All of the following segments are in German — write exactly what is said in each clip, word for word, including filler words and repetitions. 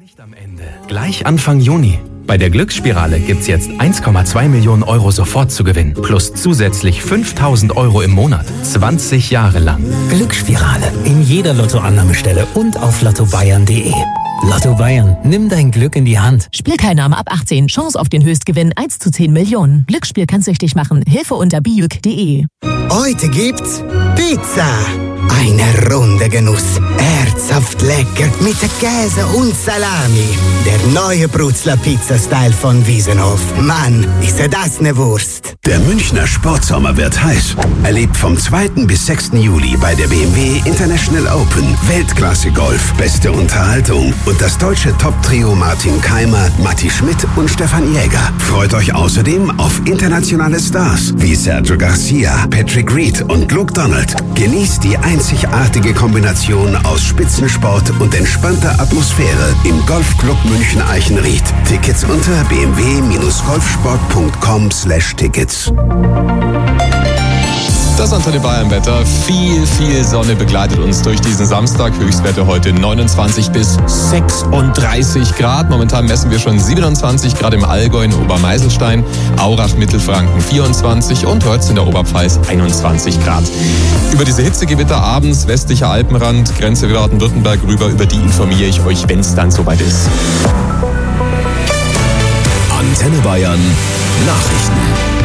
Nicht am Ende. Gleich Anfang Juni. Bei der Glücksspirale gibt's jetzt eins Komma zwei Millionen Euro sofort zu gewinnen. Plus zusätzlich fünftausend Euro im Monat. zwanzig Jahre lang. Glücksspirale. In jeder Lottoannahmestelle und auf lotto bayern punkt de. Lotto Bayern. Nimm dein Glück in die Hand. Spielteilnahme ab achtzehn. Chance auf den Höchstgewinn eins zu zehn Millionen. Glücksspiel kann süchtig machen. Hilfe unter bijuk punkt de. Heute gibt's Pizza. Eine runde Genuss. Herzhaft lecker mit Käse und Salami. Der neue Brutzler Pizza-Style von Wiesenhof. Mann, ist das eine Wurst. Der Münchner Sportsommer wird heiß. Erlebt vom zweiten bis sechsten Juli bei der B M W International Open Weltklasse Golf, beste Unterhaltung und das deutsche Top-Trio Martin Keimer, Matti Schmidt und Stefan Jäger. Freut euch außerdem auf internationale Stars wie Sergio Garcia, Patrick Reed und Luke Donald. Genießt die einzigartige Kombination aus Spitzensport und entspannter Atmosphäre im Golfclub München Eichenried. Tickets unter b m w golfsport punkt com slash tickets. Das Antenne Bayern Wetter. Viel, viel Sonne begleitet uns durch diesen Samstag. Höchstwerte heute neunundzwanzig bis sechsunddreißig Grad. Momentan messen wir schon siebenundzwanzig Grad im Allgäu in Obermeiselstein, Aurach, Mittelfranken vierundzwanzig und Hötz in der Oberpfalz einundzwanzig Grad. Über diese Hitzegewitter abends, westlicher Alpenrand, Grenze Baden-Württemberg rüber, über die informiere ich euch, wenn es dann soweit ist. Antenne Bayern Nachrichten.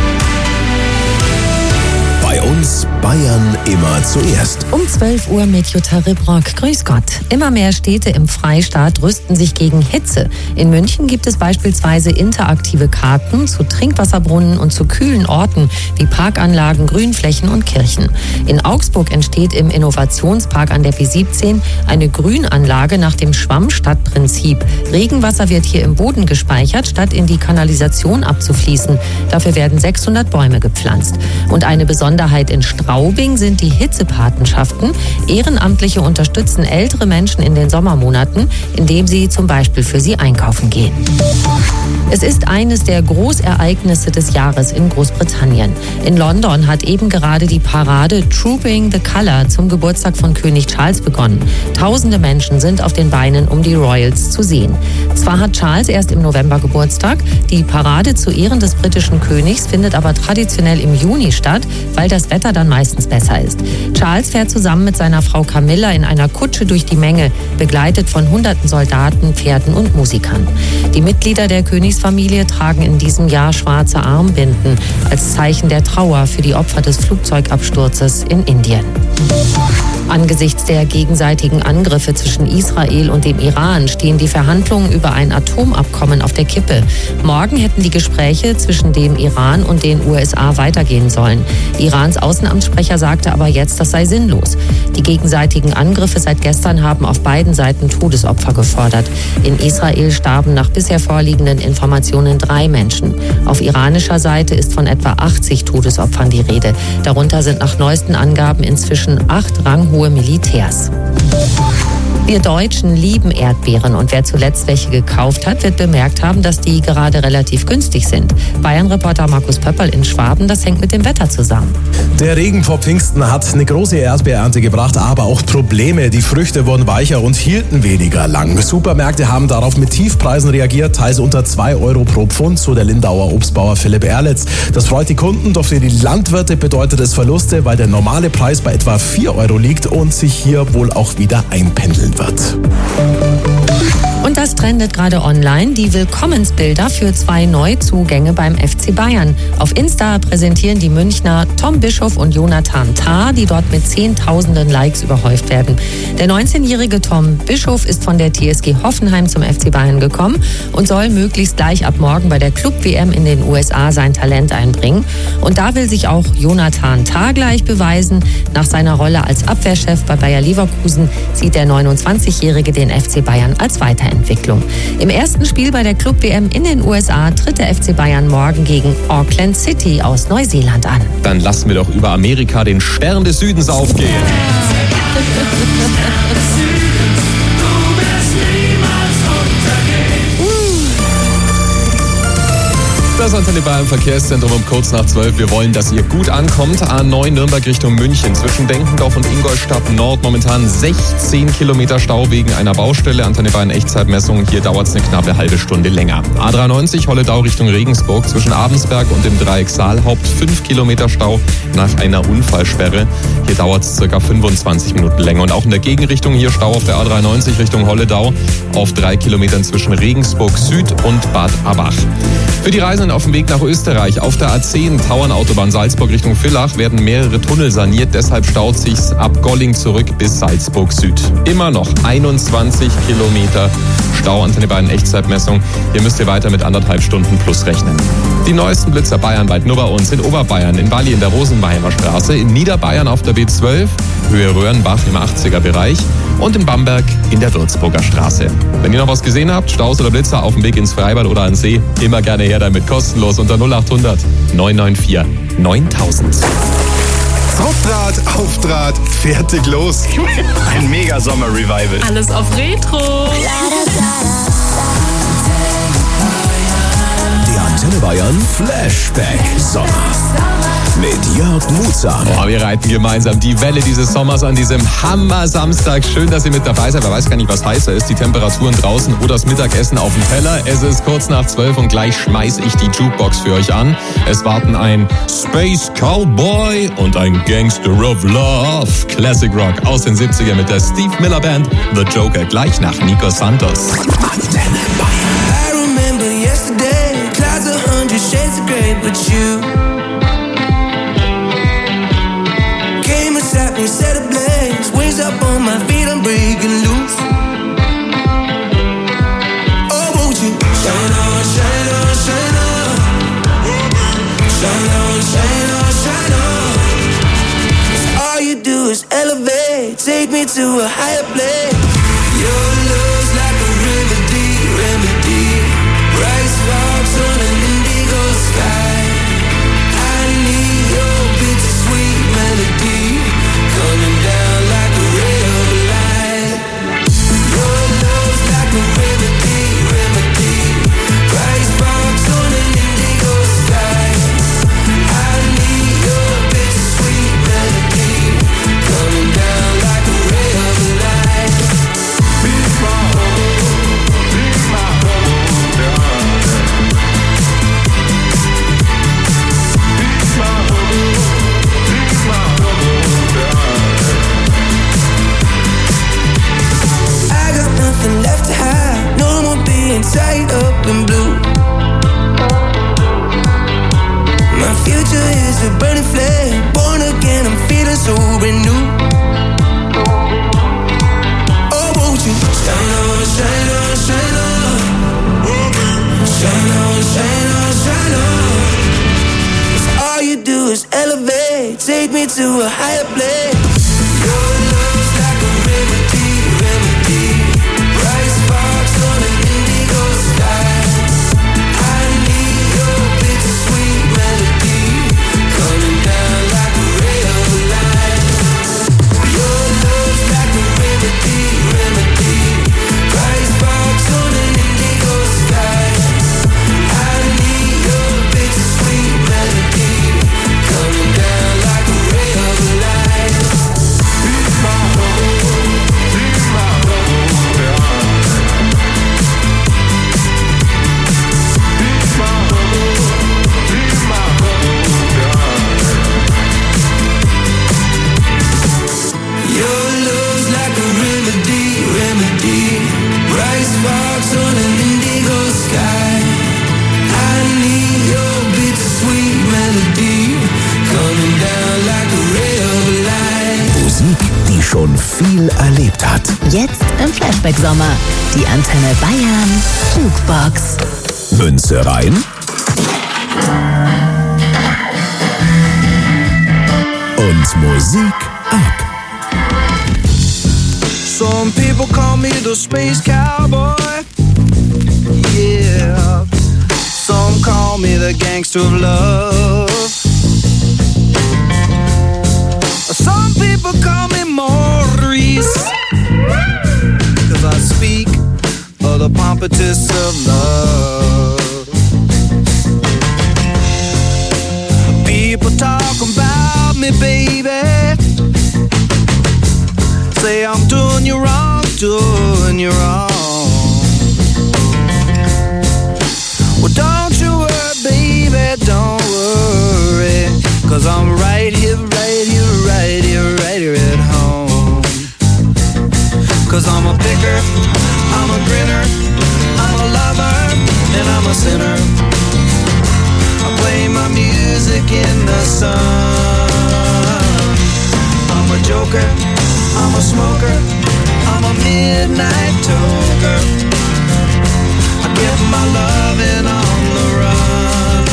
Bei uns Bayern immer zuerst. Um zwölf Uhr mit Jutta Ribrock. Grüß Gott. Immer mehr Städte im Freistaat rüsten sich gegen Hitze. In München gibt es beispielsweise interaktive Karten zu Trinkwasserbrunnen und zu kühlen Orten wie Parkanlagen, Grünflächen und Kirchen. In Augsburg entsteht im Innovationspark an der B siebzehn eine Grünanlage nach dem Schwammstadtprinzip. Regenwasser wird hier im Boden gespeichert, statt in die Kanalisation abzufließen. Dafür werden sechshundert Bäume gepflanzt. Und eine Besonderheit in Straubing sind die Hitzepatenschaften. Ehrenamtliche unterstützen ältere Menschen in den Sommermonaten, indem sie zum Beispiel für sie einkaufen gehen. Es ist eines der Großereignisse des Jahres in Großbritannien. In London hat eben gerade die Parade Trooping the Colour zum Geburtstag von König Charles begonnen. Tausende Menschen sind auf den Beinen, um die Royals zu sehen. Zwar hat Charles erst im November Geburtstag, die Parade zu Ehren des britischen Königs findet aber traditionell im Juni statt, weil das Wetter dann meistens besser ist. Charles fährt zusammen mit seiner Frau Camilla in einer Kutsche durch die Menge, begleitet von hunderten Soldaten, Pferden und Musikern. Die Mitglieder der Königsfamilie tragen in diesem Jahr schwarze Armbinden als Zeichen der Trauer für die Opfer des Flugzeugabsturzes in Indien. Angesichts der gegenseitigen Angriffe zwischen Israel und dem Iran stehen die Verhandlungen über ein Atomabkommen auf der Kippe. Morgen hätten die Gespräche zwischen dem Iran und den U S A weitergehen sollen. Irans Außenamtssprecher sagte aber jetzt, das sei sinnlos. Die gegenseitigen Angriffe seit gestern haben auf beiden Seiten Todesopfer gefordert. In Israel starben nach bisher vorliegenden Informationen drei Menschen. Auf iranischer Seite ist von etwa achtzig Todesopfern die Rede. Darunter sind nach neuesten Angaben inzwischen acht ranghohe Militärs. Wir Deutschen lieben Erdbeeren und wer zuletzt welche gekauft hat, wird bemerkt haben, dass die gerade relativ günstig sind. Bayern-Reporter Markus Pöpperl in Schwaben, das hängt mit dem Wetter zusammen. Der Regen vor Pfingsten hat eine große Erdbeerernte gebracht, aber auch Probleme. Die Früchte wurden weicher und hielten weniger lang. Supermärkte haben darauf mit Tiefpreisen reagiert, teils unter zwei Euro pro Pfund, so der Lindauer Obstbauer Philipp Erlitz. Das freut die Kunden, doch für die Landwirte bedeutet es Verluste, weil der normale Preis bei etwa vier Euro liegt und sich hier wohl auch wieder einpendeln wird. Und das trendet gerade online, die Willkommensbilder für zwei Neuzugänge beim F C Bayern. Auf Insta präsentieren die Münchner Tom Bischof und Jonathan Tah, die dort mit zehntausenden Likes überhäuft werden. Der neunzehnjährige Tom Bischof ist von der T S G Hoffenheim zum F C Bayern gekommen und soll möglichst gleich ab morgen bei der Club-W M in den U S A sein Talent einbringen. Und da will sich auch Jonathan Tah gleich beweisen. Nach seiner Rolle als Abwehrchef bei Bayer Leverkusen sieht der neunundzwanzigjährige den F C Bayern als Weiterentwicklung. Im ersten Spiel bei der Club-W M in den U S A tritt der F C Bayern morgen gegen Auckland City aus Neuseeland an. Dann lassen wir doch über Amerika den Stern des Südens aufgehen. Das Antenne Bayern Verkehrszentrum um kurz nach zwölf. Wir wollen, dass ihr gut ankommt. A neun Nürnberg Richtung München. Zwischen Denkendorf und Ingolstadt Nord momentan sechzehn Kilometer Stau wegen einer Baustelle. Antenne Bayern Echtzeitmessung. Hier dauert es eine knappe halbe Stunde länger. A dreiundneunzig Holledau Richtung Regensburg. Zwischen Abensberg und dem Dreieck Saalhaupt fünf Kilometer Stau nach einer Unfallsperre. Hier dauert es ca. fünfundzwanzig Minuten länger. Und auch in der Gegenrichtung hier Stau auf der A dreiundneunzig Richtung Holledau auf drei Kilometern zwischen Regensburg Süd und Bad Abach. Für die Reisenden auf dem Weg nach Österreich auf der A zehn Tauernautobahn Salzburg Richtung Villach werden mehrere Tunnel saniert. Deshalb staut sich's ab Golling zurück bis Salzburg Süd. Immer noch einundzwanzig Kilometer Stau. Antenne Bayern Echtzeitmessung. Hier müsst ihr weiter mit anderthalb Stunden plus rechnen. Die neuesten Blitzer bayernweit nur bei uns. In Oberbayern, in Bali in der Rosenheimer Straße, in Niederbayern auf der B zwölf, Höhe Röhrenbach im achtziger Bereich und in Bamberg in der Würzburger Straße. Wenn ihr noch was gesehen habt, Staus oder Blitzer auf dem Weg ins Freibad oder an See, immer gerne her damit, kostenlos unter null acht hundert neun neun vier neuntausend. Hauptrad, Aufdraht, fertig los. Ein Mega-Sommer-Revival. Alles auf Retro. Die Antenne Bayern Flashback Sommer. Mit Jörg Muhsam. Oh, wir reiten gemeinsam die Welle dieses Sommers an diesem Hammer-Samstag. Schön, dass ihr mit dabei seid. Wer weiß gar nicht, was heißer ist. Die Temperaturen draußen oder das Mittagessen auf dem Teller. Es ist kurz nach zwölf und gleich schmeiß ich die Jukebox für euch an. Es warten ein Space Cowboy und ein Gangster of Love. Classic Rock aus den siebzigern mit der Steve Miller Band. The Joker gleich nach Nico Santos. Antenne Bayern. I remember yesterday, clouds a hundred shades of grey, but you me set ablaze, wings up on my feet, I'm breaking loose. Oh, won't you shine on, shine on, shine on, shine on, shine on, shine on. 'Cause all you do is elevate, take me to a higher place. Your love's like a remedy, remedy. Bright sparks on an indigo sky. I need your bittersweet melody. Coming down like a ray of light. Your love's like a remedy, remedy. Bright sparks on an indigo sky. I need your bittersweet melody. Coming down like a ray of light. Be my home, be my home, darling. Be my home, be my home, darling. I got nothing left to hide, no more being tied up in blue. My future is a burning flame, born again, I'm feeling so brand new. Oh, won't you shine on, shine on, shine on, shine on, shine on, shine on. 'Cause all you do is elevate, take me to a higher place. Your love's like a remedy, remedy. Bright sparks on an indigo sky. I need your bittersweet melody. Coming down like a ray of light. Your love's like a remedy, remedy. Bright sparks on an indigo sky. I need your bittersweet melody. Coming down like a ray of light. Be my home, be my home, darling. Be my home, be my home, darling. Your love's like a remedy, remedy. Bright sparks on an indigo sky. I need your bittersweet melody. Coming down like a ray of light. Musik, die schon viel erlebt hat. Jetzt im Flashback-Sommer. Die Antenne Bayern Jukebox. Münze rein. Und Musik ab. Some people call me the space cowboy. Yeah. Some call me the gangster of love. Some people call me Maurice. 'Cause I speak of the pompatus of love. baby. Say I'm doing you wrong, doing you wrong. Well, don't you worry, baby, don't worry, 'cause I'm right here, right here, right here, right here at home. 'Cause I'm a picker, I'm a grinner, I'm a lover, and I'm a sinner. I play my music in the sun. I'm a joker, I'm a smoker, I'm a midnight toker. I get my loving on the run.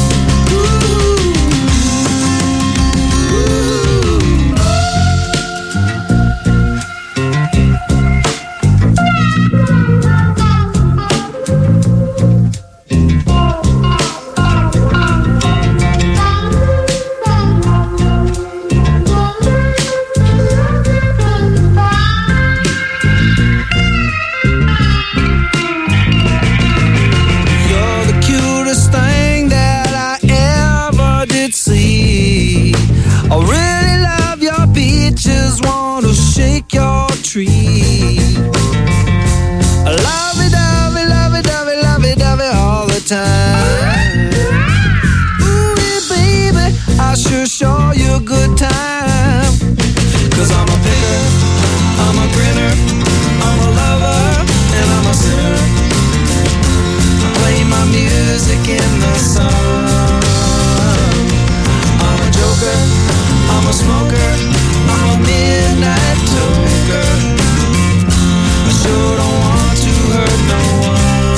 I really love your beaches, wanna shake your tree. Lovey-dovey, lovey-dovey, lovey-dovey all the time. Ooh, baby, I sure show you a good time. 'Cause I'm a picker, I'm a grinner, I'm a lover, and I'm a sinner. I play my music in the sun. I'm a joker, I'm a smoker, I'm a midnight toker. I sure don't want to hurt no one.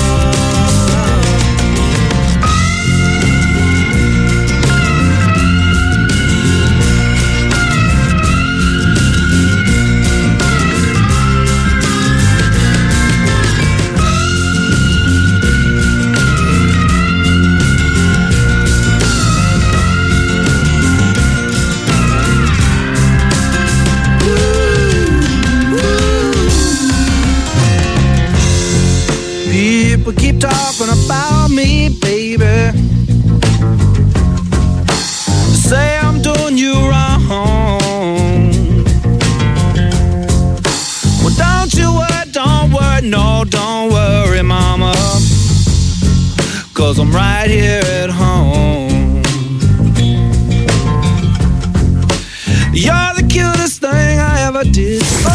People keep talking about me, baby. Say I'm doing you wrong. Well, don't you worry, don't worry, no, don't worry, mama. 'Cause I'm right here at home. You're the cutest thing I ever did. Oh!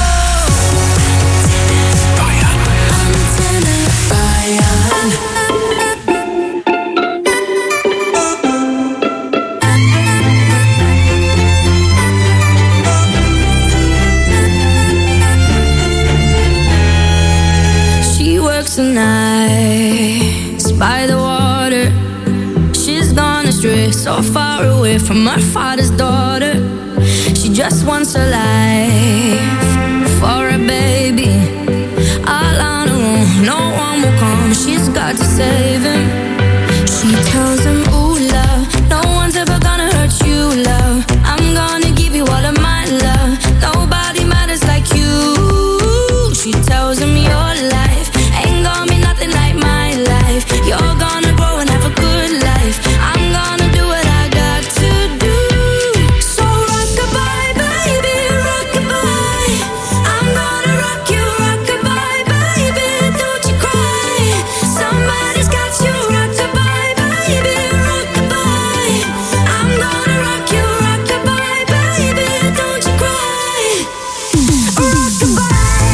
The nights by the water, she's gone astray, so far away from her father's daughter. She just wants a life for a baby, all on her own, no one will come. She's got to save him. She tells him, ooh, love, no one's ever gonna hurt you, love. I'm gonna give you all of my love. Nobody matters like you. She tells him your life ain't gonna be nothing like my life. You're gonna grow and have a good life. I'm gonna do what I got to do. So rock-a-bye, baby, rock-a-bye. I'm gonna rock you, rock-a-bye, baby, don't you cry. Somebody's got you, rock-a-bye, baby, rock-a-bye. I'm gonna rock you, rock-a-bye, baby, don't you cry. Rock-a-bye.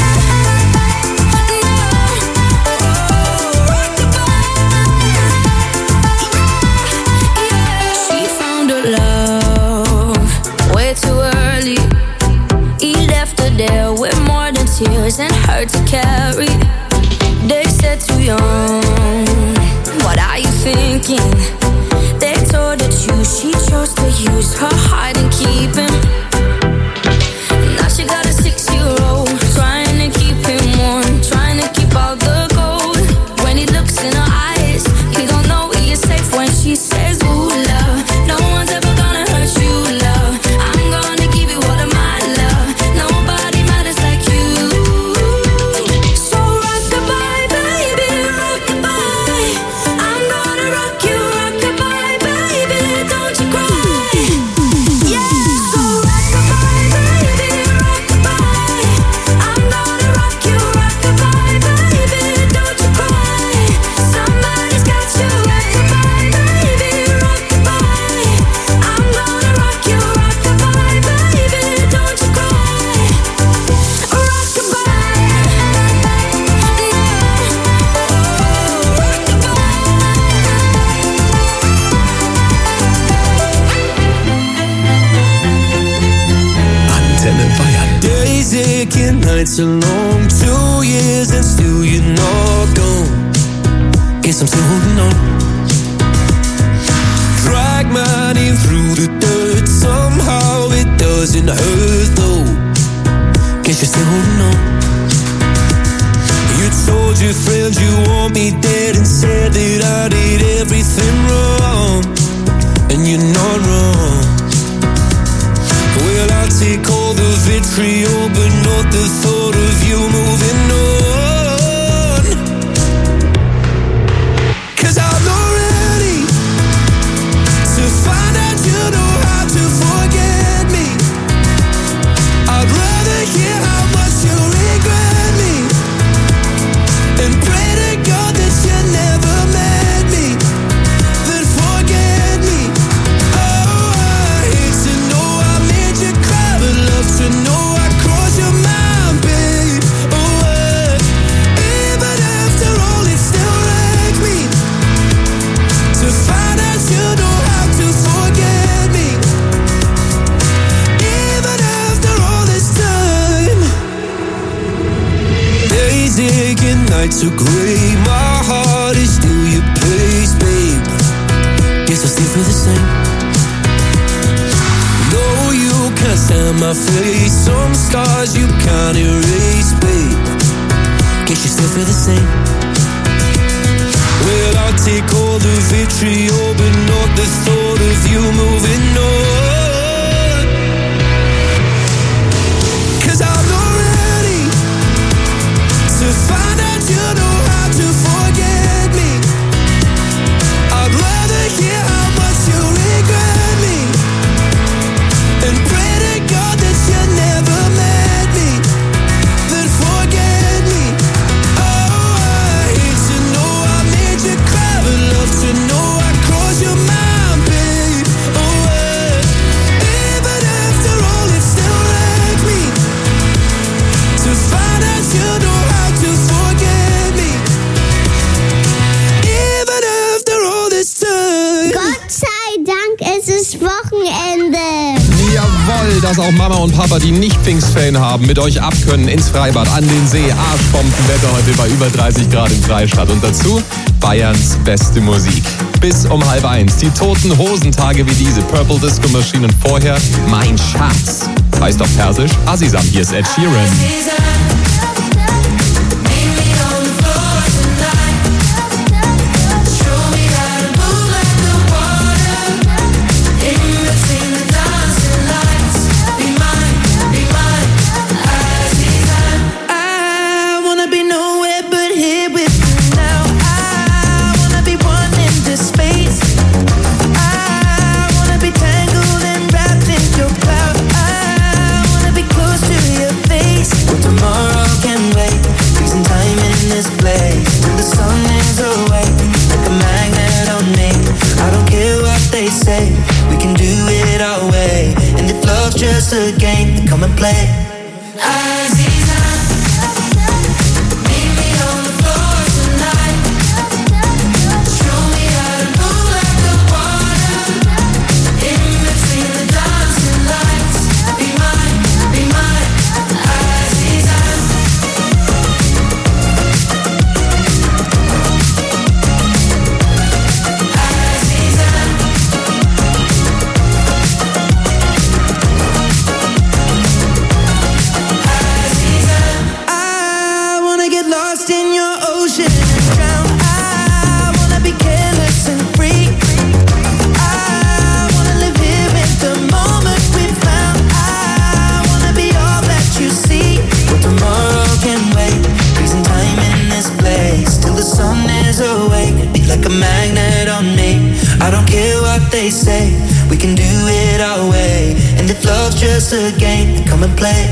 There with more than tears and hurt to carry. They said too young, what are you thinking? They told her choose, she chose to use her heart and keep him. Now she got a six-year-old, trying to keep him warm, trying to keep all the gold. When he looks in her eyes, he don't know he is safe when she says, ooh, love, no one's ever gonna hurt you, love. I'm gonna give you all of my love. Nobody matters like you. So rock-a-bye, baby, rock-a-bye. I'm gonna rock you, rock nights are long, two years and still you're not gone. Guess I'm still holding on. Drag my name through the dirt, somehow it doesn't hurt though. Guess you're still holding on. You told your friends you want me dead and said that I did everything wrong, and you're not wrong. Well, I'll take all the vitriol, but not the thought of you moving on. 'Cause I'm not ready to find out you know how to forget me. I'd rather hear how much you regret me and pray to God that you never met me, then forget me. Oh, I hate to know I made you cry, but love to know I crossed your mind, babe. Oh, uh, even after all, it still wrecks me to find out you know how to forget me. Even after all this time, days ache and nights are gray. My heart is still your place, babe. Guess I still feel the same. No, you can't stand my face. Some scars you can't erase, babe. Guess you still feel the same. Well, I'll take all the vitriol, but not the thought of you moving on. 'Cause I'm not ready to find out you know how to forget me. I'd rather hear how much you regret me and pray to God that you never met me, then forget me. Oh, I hate to know I made you cry, but love to know I crossed your mind, babe. Oh, uh, even after all, it still wrecks me to find out you know how to forget me. Even after all this time. Gott sei Dank, es ist Wochenende. Jawohl, dass auch Mama und Papa, die nicht Pfingstferien haben, mit euch abkönnen ins Freibad, an den See. Arschbombenwetter heute bei über dreißig Grad in Freistadt. Und dazu Bayerns beste Musik. Bis um halb eins. Die Toten Hosentage wie diese. Purple Disco Machine und vorher Mein Schatz. Heißt auf Persisch Azizam. Hier ist Ed Sheeran. We can do it our way, and if love's just a game, then come and play. They say we can do it our way, and if love's just a game, then come and play.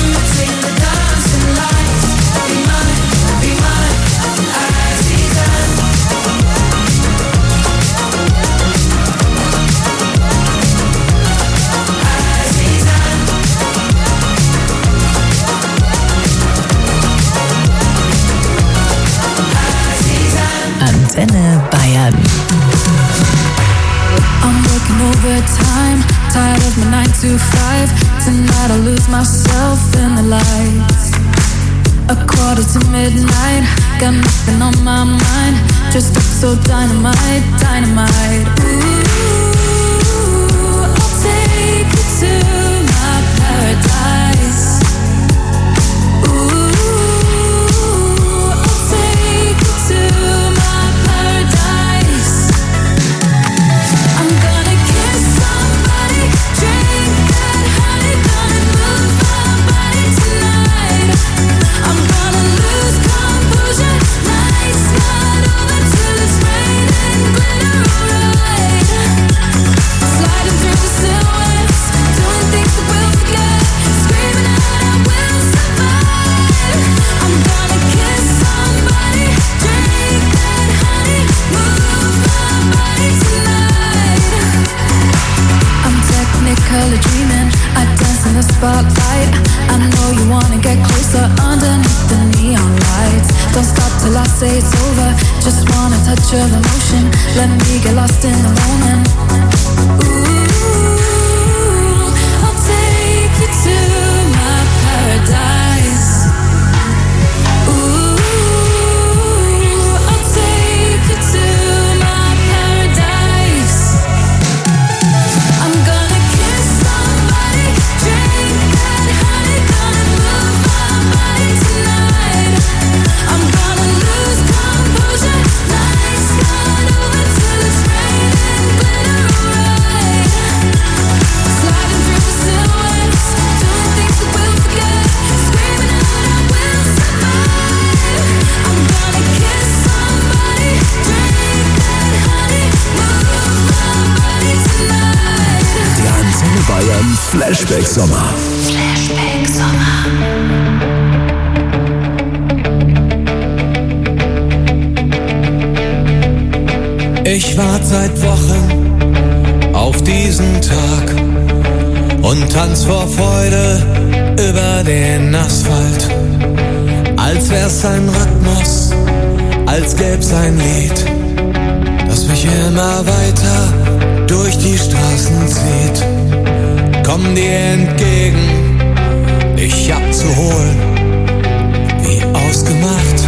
Be mine, be mine, good time. Tired of my nine to five. Tonight I'll lose myself in the lights. A quarter to midnight. Got nothing on my mind. Just up so dynamite, dynamite. Ooh, I'll take you to my paradise. Ooh, I'll take you to my paradise. I'm gonna kiss somebody, drink that honey, gonna move my body tonight. I'm gonna lose composure, nights not over till it's raining glitter, alright. Sliding through the silhouettes, doing things that we'll forget, screaming out I will survive. I'm gonna kiss somebody, drink that honey, move my body tonight. I'm technically dreaming, I dance in the spotlight. I know you wanna get closer underneath the neon lights. Don't stop till I say it's over, just want a touch of emotion. Let me get lost in the moment. Ooh, I'll take you to my paradise. Ooh, I'll take you to my paradise. I'm gonna kiss somebody, drink that honey, gonna move my body tonight. I'm gonna lose composure, nights not over till it's raining glitter, alright. Sliding through the silhouettes, doing things that we'll forget, screaming out I will survive. I'm gonna kiss somebody, drink that honey, move my body tonight. Der Antenne Bayern Flashback Sommer. Flashback Sommer. Ich warte seit Wochen auf diesen Tag und tanz vor Freude über den Asphalt. Als wär's ein Rhythmus, als gäb's ein Lied, das mich immer weiter durch die Straßen zieht. Komm dir entgegen, dich abzuholen, wie ausgemacht.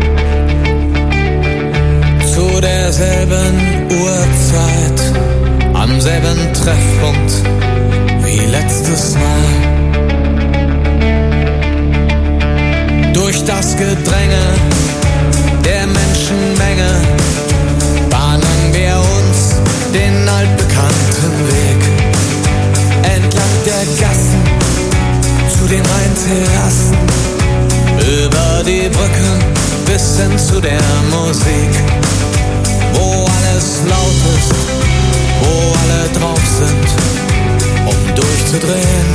Zu derselben Uhrzeit, am selben Treffpunkt wie letztes Mal. Durch das Gedränge der Menschenmenge bahnen wir uns den altbekannten Weg. Entlang der Gassen zu den Rheinterrassen, über die Brücken bis hin zu der Musik. Wo alles laut ist, wo alle drauf sind, um durchzudrehen.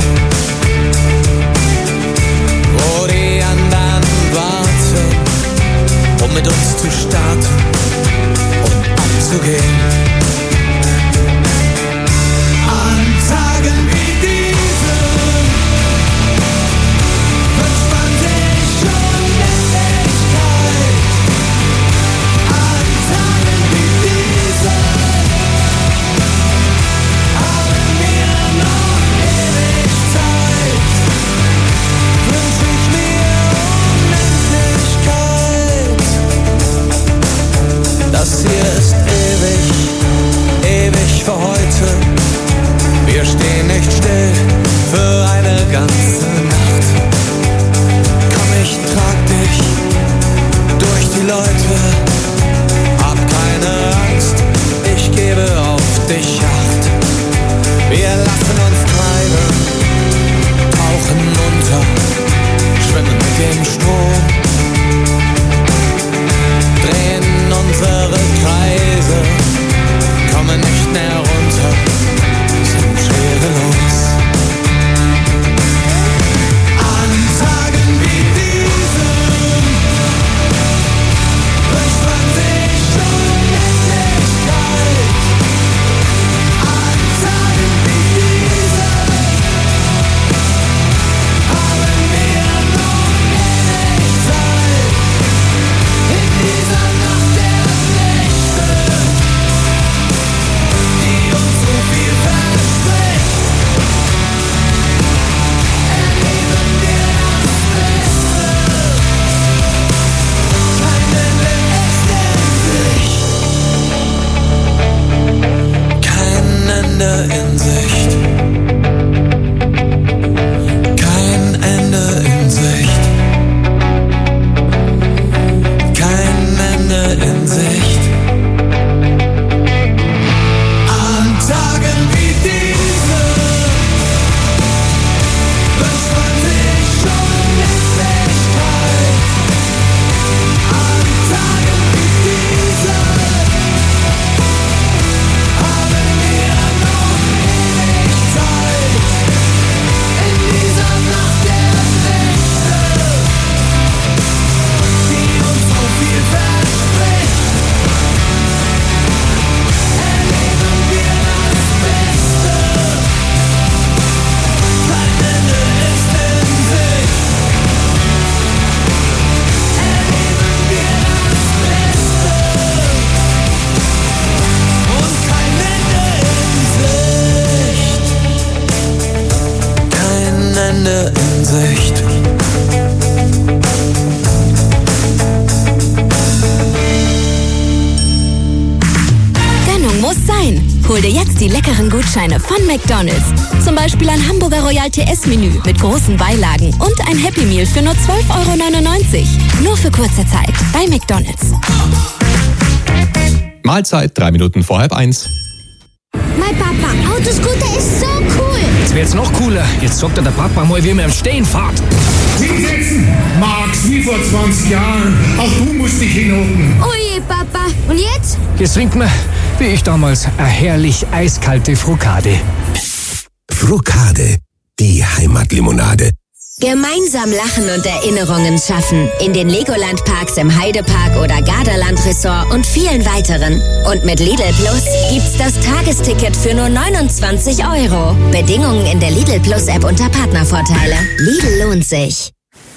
Wo die anderen warten, um mit uns zu starten und abzugehen. An Tagen wie diesen wünscht man sich Unendlichkeit. An Tagen wie diesen haben wir noch ewig Zeit. Wünsch ich mir Unendlichkeit. Das hier ist ewig, ewig für heute. Wir stehen nicht still für eine ganze Nacht. Komm, ich trag dich durch die Leute. Hab keine Angst, ich gebe auf dich Acht. Wir lassen uns treiben, tauchen unter, schwimmen mit dem Strom, drehen unsere Kreise, kommen nicht mehr runter, sind schwerelos. An Tagen wie diesen wünscht man sich Unendlichkeit. An Tagen wie diesen haben wir noch ewig Zeit. In dieser Nacht der Nächte Ende in Sicht. Kein Ende in Sicht. Kein Ende in Sicht. An Tagen wie diese wünscht man sich schon Endlichkeit. An Tagen wie diese haben wir noch ewig Zeit. In dieser Nacht der Nächte, die uns so viel verspricht, erleben wir das Beste. Kein Ende ist in Sicht. Erleben wir das Beste. Und kein Ende in Sicht. Kein Ende in Sicht. Gönnung muss sein. Hol dir jetzt die leckeren Gutscheine von McDonald's. Zum Beispiel ein Hamburger Royal T S-Menü mit großen Beilagen und ein Happy Meal für nur zwölf Euro neunundneunzig. Nur für kurze Zeit bei McDonald's. Mahlzeit, drei Minuten vor halb eins. Mein Papa, Autoscooter ist so cool. Jetzt wird's noch cooler. Jetzt sagt er der Papa mal, wie man am Stehen fährt. Hinsetzen! Max, wie vor zwanzig Jahren. Auch du musst dich hinhocken. Oje, Papa. Und jetzt? Jetzt trinkt man, wie ich damals, eine herrlich eiskalte Frukade. Frukade, die Heimatlimonade. Gemeinsam lachen und Erinnerungen schaffen. In den Legoland-Parks im Heidepark oder Gardaland-Resort und vielen weiteren. Und mit Lidl Plus gibt's das Tagesticket für nur neunundzwanzig Euro. Bedingungen in der Lidl Plus-App unter Partnervorteile. Lidl lohnt sich.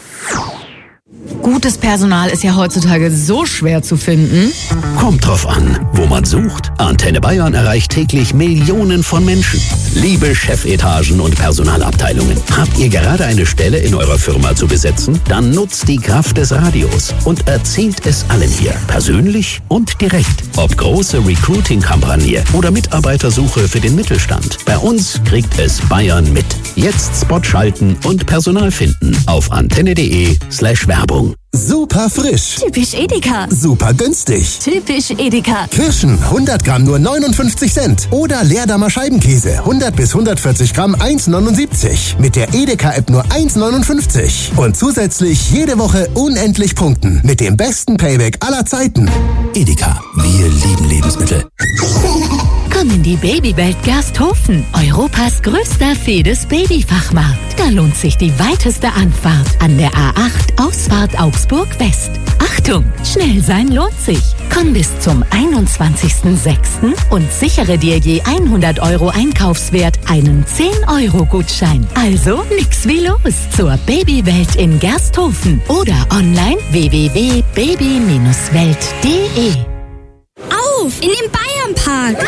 Gutes Personal ist ja heutzutage so schwer zu finden. Kommt drauf an, wo man sucht. Antenne Bayern erreicht täglich Millionen von Menschen. Liebe Chefetagen und Personalabteilungen, habt ihr gerade eine Stelle in eurer Firma zu besetzen? Dann nutzt die Kraft des Radios und erzählt es allen hier, persönlich und direkt. Ob große Recruiting-Kampagne oder Mitarbeitersuche für den Mittelstand. Bei uns kriegt es Bayern mit. Jetzt Spot schalten und Personal finden auf antenne.de slash Werbung. Super frisch. Typisch Edeka. Super günstig. Typisch Edeka. Kirschen hundert Gramm nur neunundfünfzig Cent. Oder Leerdammer Scheibenkäse hundert bis hundertvierzig Gramm eins neunundsiebzig. Mit der Edeka-App nur eins neunundfünfzig. Und zusätzlich jede Woche unendlich punkten. Mit dem besten Payback aller Zeiten. Edeka, wir lieben Lebensmittel. Komm in die Babywelt Gersthofen, Europas größter Fedes Babyfachmarkt. Da lohnt sich die weiteste Anfahrt an der A acht Ausfahrt Augsburg West. Achtung, schnell sein lohnt sich. Komm bis zum einundzwanzigsten sechsten und sichere dir je hundert Euro Einkaufswert einen zehn Euro Gutschein. Also nix wie los zur Babywelt in Gersthofen oder online w w w punkt baby welt punkt de. Auf, in den Bayernpark.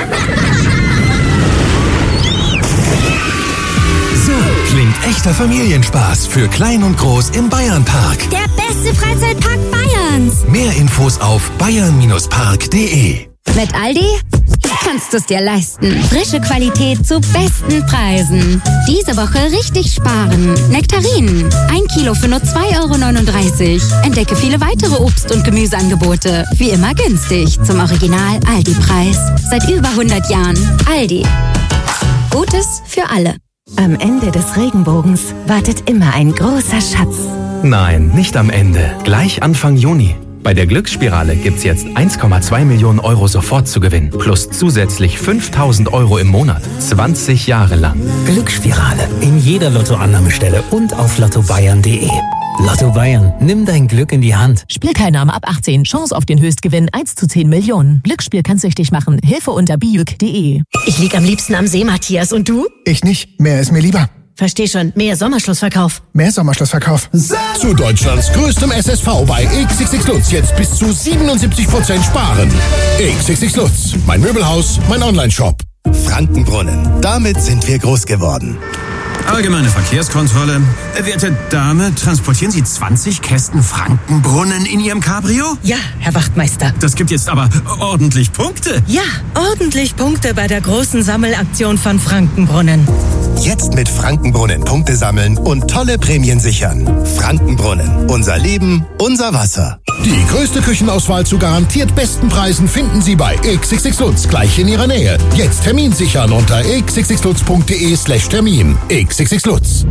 So klingt echter Familienspaß für Klein und Groß im Bayernpark. Der beste Freizeitpark Bayerns. Mehr Infos auf bayern park punkt de. Mit Aldi kannst du es dir leisten. Frische Qualität zu besten Preisen. Diese Woche richtig sparen. Nektarinen. Ein Kilo für nur zwei Euro neununddreißig. Entdecke viele weitere Obst- und Gemüseangebote. Wie immer günstig. Zum Original Aldi-Preis. Seit über hundert Jahren. Aldi. Gutes für alle. Am Ende des Regenbogens wartet immer ein großer Schatz. Nein, nicht am Ende. Gleich Anfang Juni. Bei der Glücksspirale gibt's jetzt eins Komma zwei Millionen Euro sofort zu gewinnen. Plus zusätzlich fünftausend Euro im Monat. zwanzig Jahre lang. Glücksspirale. In jeder Lottoannahmestelle und auf lotto bayern punkt de. Lotto Bayern. Nimm dein Glück in die Hand. Spielteilnahme ab achtzehn. Chance auf den Höchstgewinn eins zu zehn Millionen. Glücksspiel kann süchtig machen. Hilfe unter biuk punkt de. Ich lieg am liebsten am See, Matthias. Und du? Ich nicht. Mehr ist mir lieber. Versteh schon. Mehr Sommerschlussverkauf. Mehr Sommerschlussverkauf. Zu Deutschlands größtem S S V bei X X X Lutz jetzt bis zu siebenundsiebzig Prozent sparen. X X X Lutz. Mein Möbelhaus, mein Online-Shop. Frankenbrunnen. Damit sind wir groß geworden. Allgemeine Verkehrskontrolle. Werte Dame, transportieren Sie zwanzig Kästen Frankenbrunnen in Ihrem Cabrio? Ja, Herr Wachtmeister. Das gibt jetzt aber ordentlich Punkte. Ja, ordentlich Punkte bei der großen Sammelaktion von Frankenbrunnen. Jetzt mit Frankenbrunnen Punkte sammeln und tolle Prämien sichern. Frankenbrunnen. Unser Leben, unser Wasser. Die größte Küchenauswahl zu garantiert besten Preisen finden Sie bei X X X Lutz, gleich in Ihrer Nähe. Jetzt Termin sichern unter x x x lutz punkt d e slash Termin. X X X Lutz.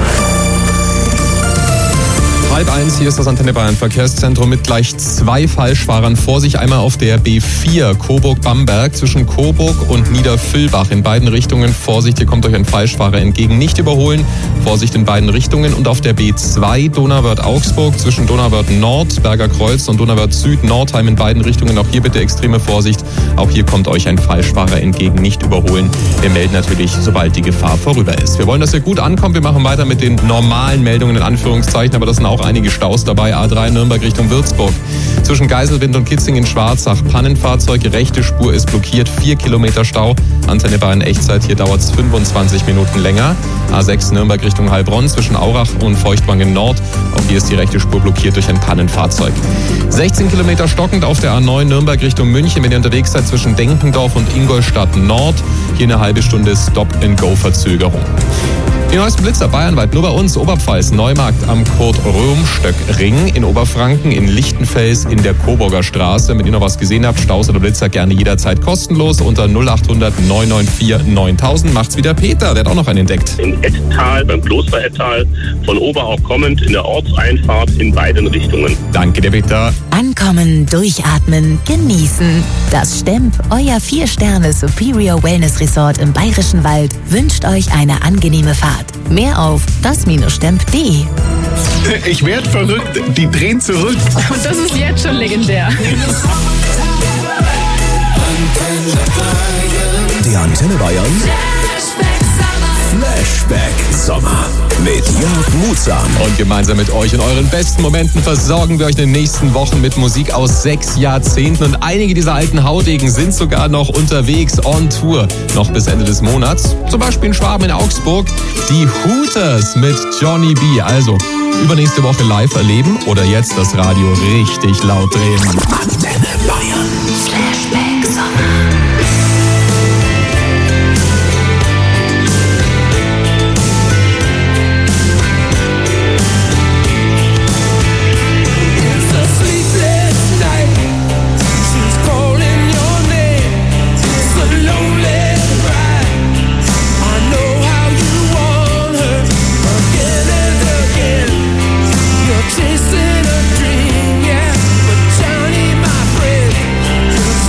Halb eins, hier ist das Antenne Bayern Verkehrszentrum mit gleich zwei Falschfahrern vor sich. Einmal auf der B vier Coburg-Bamberg zwischen Coburg und Niederfüllbach in beiden Richtungen. Vorsicht, hier kommt euch ein Falschfahrer entgegen. Nicht überholen. Vorsicht in beiden Richtungen. Und auf der B zwei Donauwörth-Augsburg zwischen Donauwörth-Nord, Berger Kreuz und Donauwörth-Süd, Nordheim in beiden Richtungen. Auch hier bitte extreme Vorsicht. Auch hier kommt euch ein Falschfahrer entgegen. Nicht überholen. Wir melden natürlich, sobald die Gefahr vorüber ist. Wir wollen, dass ihr gut ankommt. Wir machen weiter mit den normalen Meldungen in Anführungszeichen, aber das sind auch einige Staus dabei. A drei Nürnberg Richtung Würzburg. Zwischen Geiselwind und Kitzing in Schwarzach. Pannenfahrzeug, rechte Spur ist blockiert. Vier Kilometer Stau. Antenne Bayern Echtzeit. Hier dauert es fünfundzwanzig Minuten länger. A sechs Nürnberg Richtung Heilbronn zwischen Aurach und Feuchtwangen Nord. Auch hier ist die rechte Spur blockiert durch ein Pannenfahrzeug. sechzehn Kilometer stockend auf der A neun Nürnberg Richtung München. Wenn ihr unterwegs seid zwischen Denkendorf und Ingolstadt Nord. Hier eine halbe Stunde Stop-and-Go-Verzögerung. Die neuesten Blitzer bayernweit nur bei uns. Oberpfalz, Neumarkt am Kurt-Röhm-Stöck-Ring, in Oberfranken, in Lichtenfels, in der Coburger Straße. Wenn ihr noch was gesehen habt, Staus oder Blitzer, gerne jederzeit kostenlos unter null acht hundert neun neun vier neuntausend. Macht's wieder Peter, der hat auch noch einen entdeckt. In Ettal, beim Kloster Ettal, von Oberau kommend, in der Ortseinfahrt in beiden Richtungen. Danke dir, Peter. Ankommen, durchatmen, genießen. Das Stemp, euer vier Sterne Superior Wellness Resort im Bayerischen Wald, wünscht euch eine angenehme Fahrt. Mehr auf das Stemp punkt de. Ich werd verrückt, die drehen zurück. Und das ist jetzt schon legendär. Die Antenne Bayern Flashback Sommer mit Jörg Muthsam. Und gemeinsam mit euch in euren besten Momenten versorgen wir euch in den nächsten Wochen mit Musik aus sechs Jahrzehnten. Und einige dieser alten Haudegen sind sogar noch unterwegs on Tour, noch bis Ende des Monats. Zum Beispiel in Schwaben, in Augsburg. Die Hooters mit Johnny B. Also übernächste Woche live erleben oder jetzt das Radio richtig laut drehen. Antenne Bayern Flashback Sommer. Chasing a dream, yeah, but Johnny, my friend,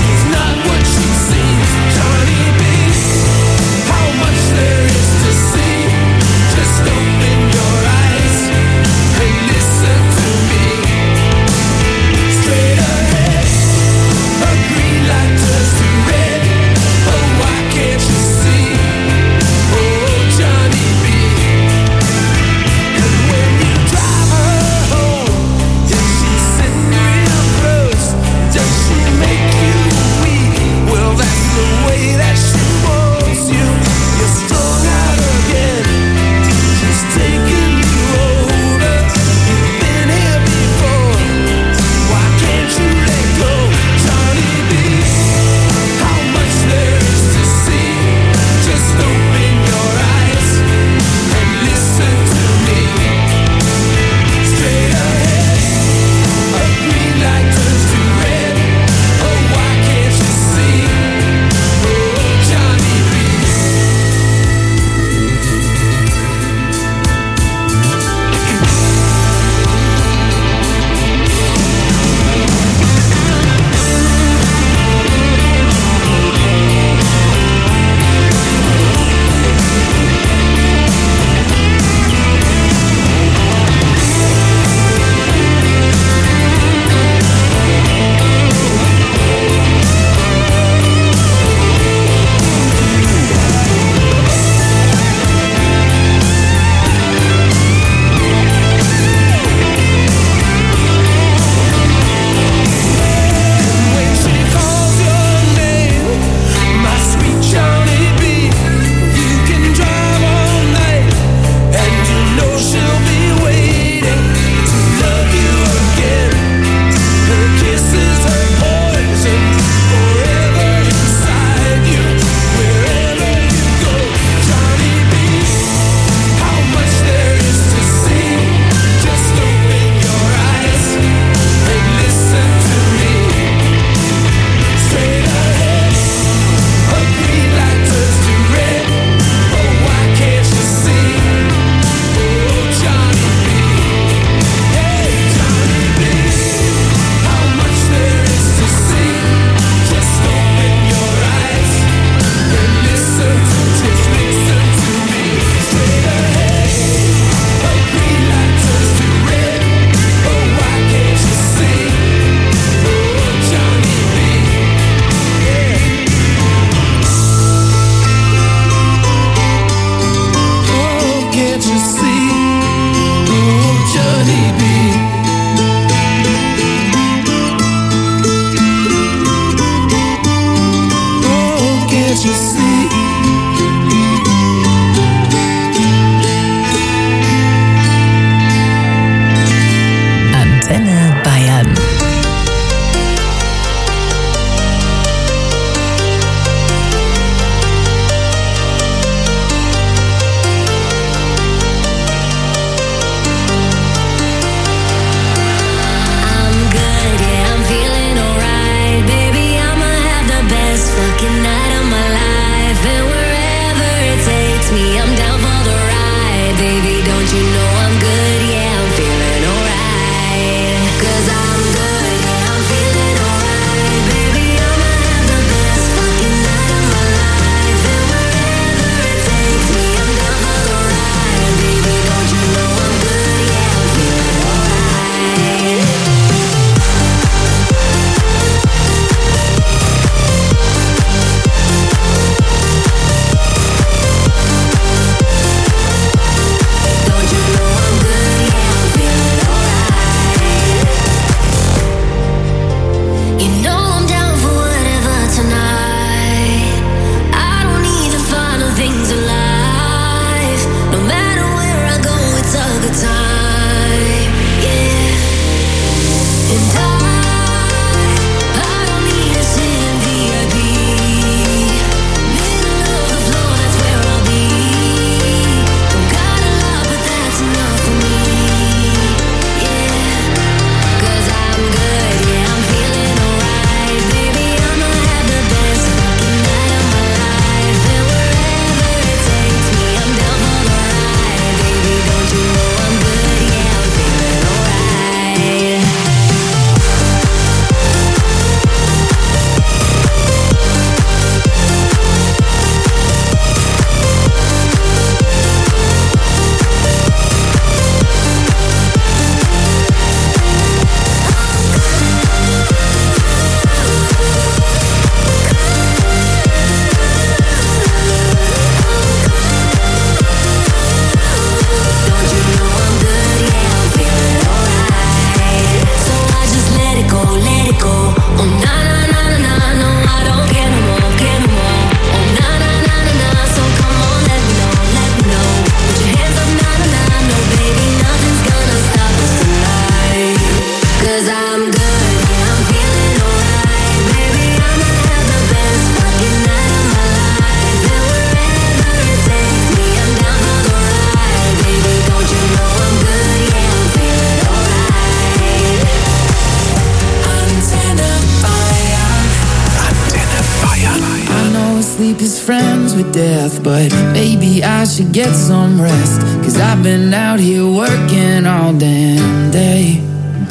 is friends with death, but maybe I should get some rest, 'cause I've been out here working all damn day.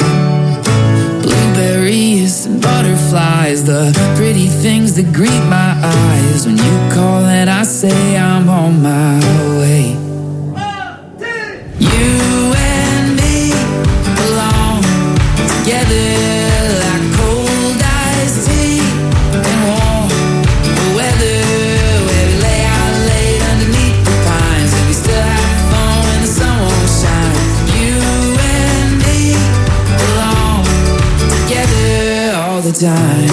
Blueberries and butterflies, the pretty things that greet my eyes. When you call and I say I'm on my way. You and me belong together like cold iced tea and warm weather, where we lay out late underneath the pines, and we still have fun when the sun won't shine. You and me belong together all the time.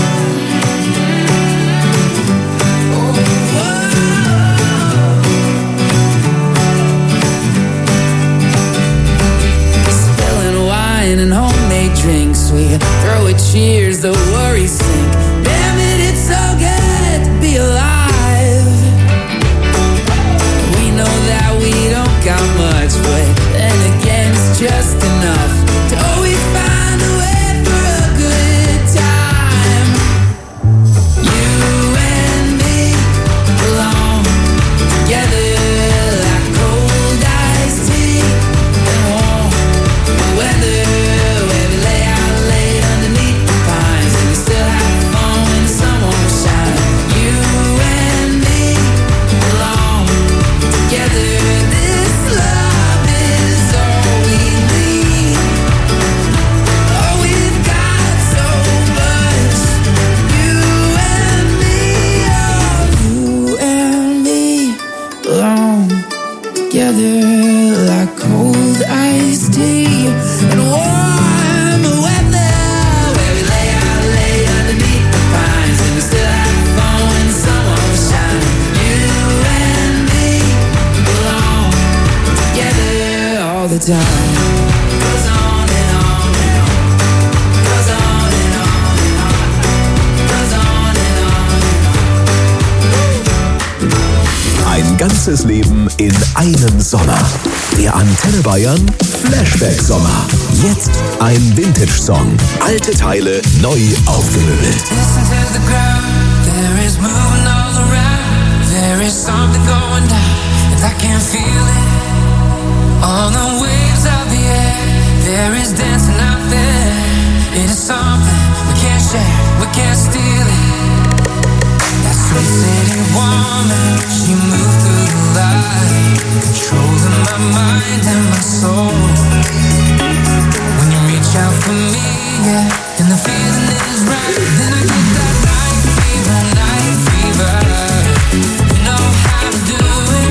And homemade drinks, we throw a cheers, the worries sink. Damn it, it's so good to be alive. We know that we don't got much, but then again it's just enough to always find a way for a good time. You and me belong together like cold iced tea and warm weather. Together like cold iced tea and warm weather, where we lay out late underneath the pines, and we still have fun when the sun won't shine. You and me belong together all the time. Goes on and on and on. Goes on and on and on. Goes on and on and on. Ein ganzes Leben in einem Sommer. Der Antenne Bayern Flashback Sommer. Jetzt ein Vintage-Song. Alte Teile neu aufgemöbelt. Listen to the ground, there is moving all around. There is something going down, and I can feel it. On the waves of the air, there is dancing out there. It is something we can't share, we can't steal it. That sweet city woman, she moved through the light, controlling my mind and my soul. When you reach out for me, yeah, and the feeling is right, then I get that night fever, night fever. You know how to do it.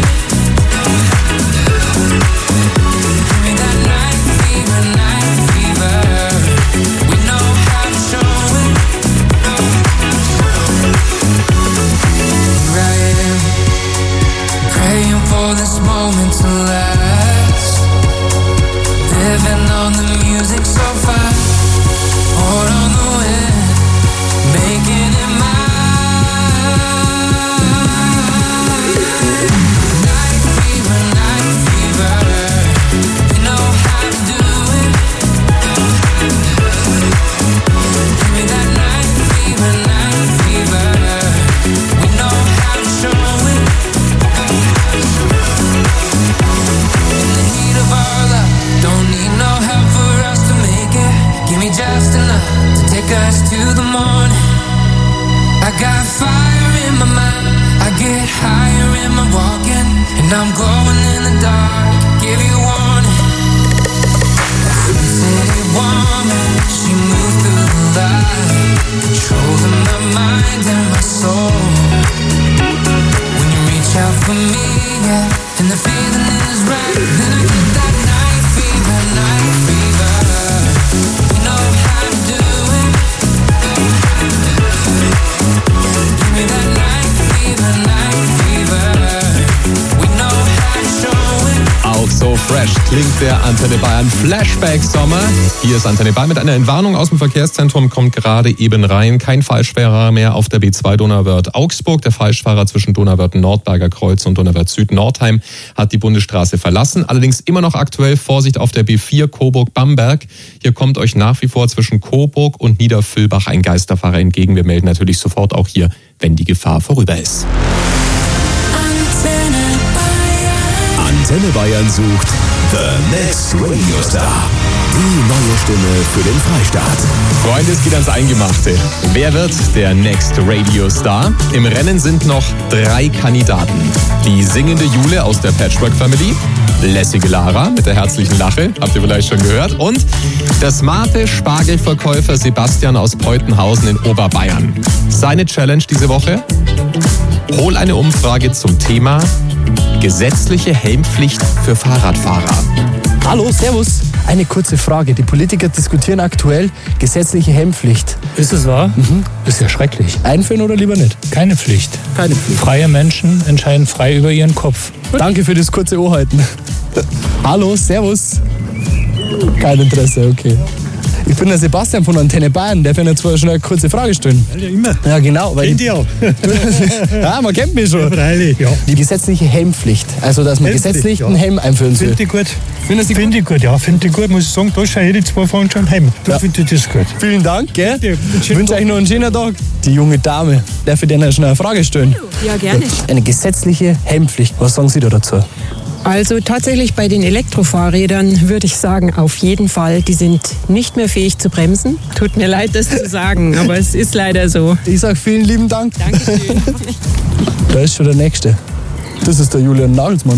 Give me that night fever, night fever. We know how to show it. Here I am, praying for this moment to last. Living on the music so fast, poured on the wind, making it mine. Night fever, night fever. You know how to do it. Give me that night fever, night fever. We know how to show it. In the heat of our love, don't need no help for us to make it. Give me just enough to take us to the morning. I got fire in my mind, I get higher in my walking, and I'm glowing in the dark, give you warning. Sweet city woman, she moved through the light, controlling my mind and my soul. When you reach out for me, yeah, and the feeling is right, then I get that night fever, night fever. You know how to do it. Give me that night fever, night fever. We know how to show it. Auch so Fresh klingt der Antenne Bayern Flashback Sommer. Hier ist Antenne Bayern mit einer Entwarnung aus dem Verkehrszentrum, kommt gerade eben rein. Kein Falschfahrer mehr auf der B zwei Donauwörth-Augsburg. Der Falschfahrer zwischen Donauwörth-Nordberger Kreuz und Donauwörth-Süd-Nordheim hat die Bundesstraße verlassen. Allerdings immer noch aktuell Vorsicht auf der B vier Coburg-Bamberg. Hier kommt euch nach wie vor zwischen Coburg und Niederfüllbach ein Geisterfahrer entgegen. Wir melden natürlich sofort auch hier, wenn die Gefahr vorüber ist. Antenne Bayern sucht The Next Radio Star. Die neue Stimme für den Freistaat. Freunde, es geht ans Eingemachte. Wer wird der Next Radio Star? Im Rennen sind noch drei Kandidaten. Die singende Jule aus der Patchwork Family, lässige Lara mit der herzlichen Lache, habt ihr vielleicht schon gehört, und der smarte Spargelverkäufer Sebastian aus Peutenhausen in Oberbayern. Seine Challenge diese Woche? Hol eine Umfrage zum Thema gesetzliche Helmpflicht für Fahrradfahrer. Hallo, servus. Eine kurze Frage. Die Politiker diskutieren aktuell gesetzliche Helmpflicht. Ist es wahr? Mhm. Ist ja schrecklich. Einführen oder lieber nicht? Keine Pflicht. Keine Pflicht. Freie Menschen entscheiden frei über ihren Kopf. Danke für das kurze Ohrhalten. Hallo, servus. Kein Interesse, okay. Ich bin der Sebastian von Antenne Bayern. Darf ich Ihnen zwar schon eine kurze Frage stellen? Ja, immer. Ja, genau. Kennt ihr auch. Ja, man kennt mich schon. Ja, freilich, ja. Die gesetzliche Helmpflicht. Also, dass man Helmpflicht, gesetzlich ja. einen Helm einführen soll. Finde ich gut. Finden Sie Finde ich gut, ja. Finde ich gut, muss ich sagen. Da schaue ich die zwei fahren schon heim. Da Ja. finde ich das gut. Vielen Dank, gell? Bitte, Ich wünsche euch noch einen schönen Tag. Die junge Dame. Darf ich dir schon eine Frage stellen? Ja, gerne. Eine gesetzliche Helmpflicht. Was sagen Sie da dazu? Also tatsächlich bei den Elektrofahrrädern würde ich sagen, auf jeden Fall, die sind nicht mehr fähig zu bremsen. Tut mir leid, das zu sagen, aber es ist leider so. Ich sage vielen lieben Dank. Dankeschön. Da ist schon der Nächste. Das ist der Julian Nagelsmann.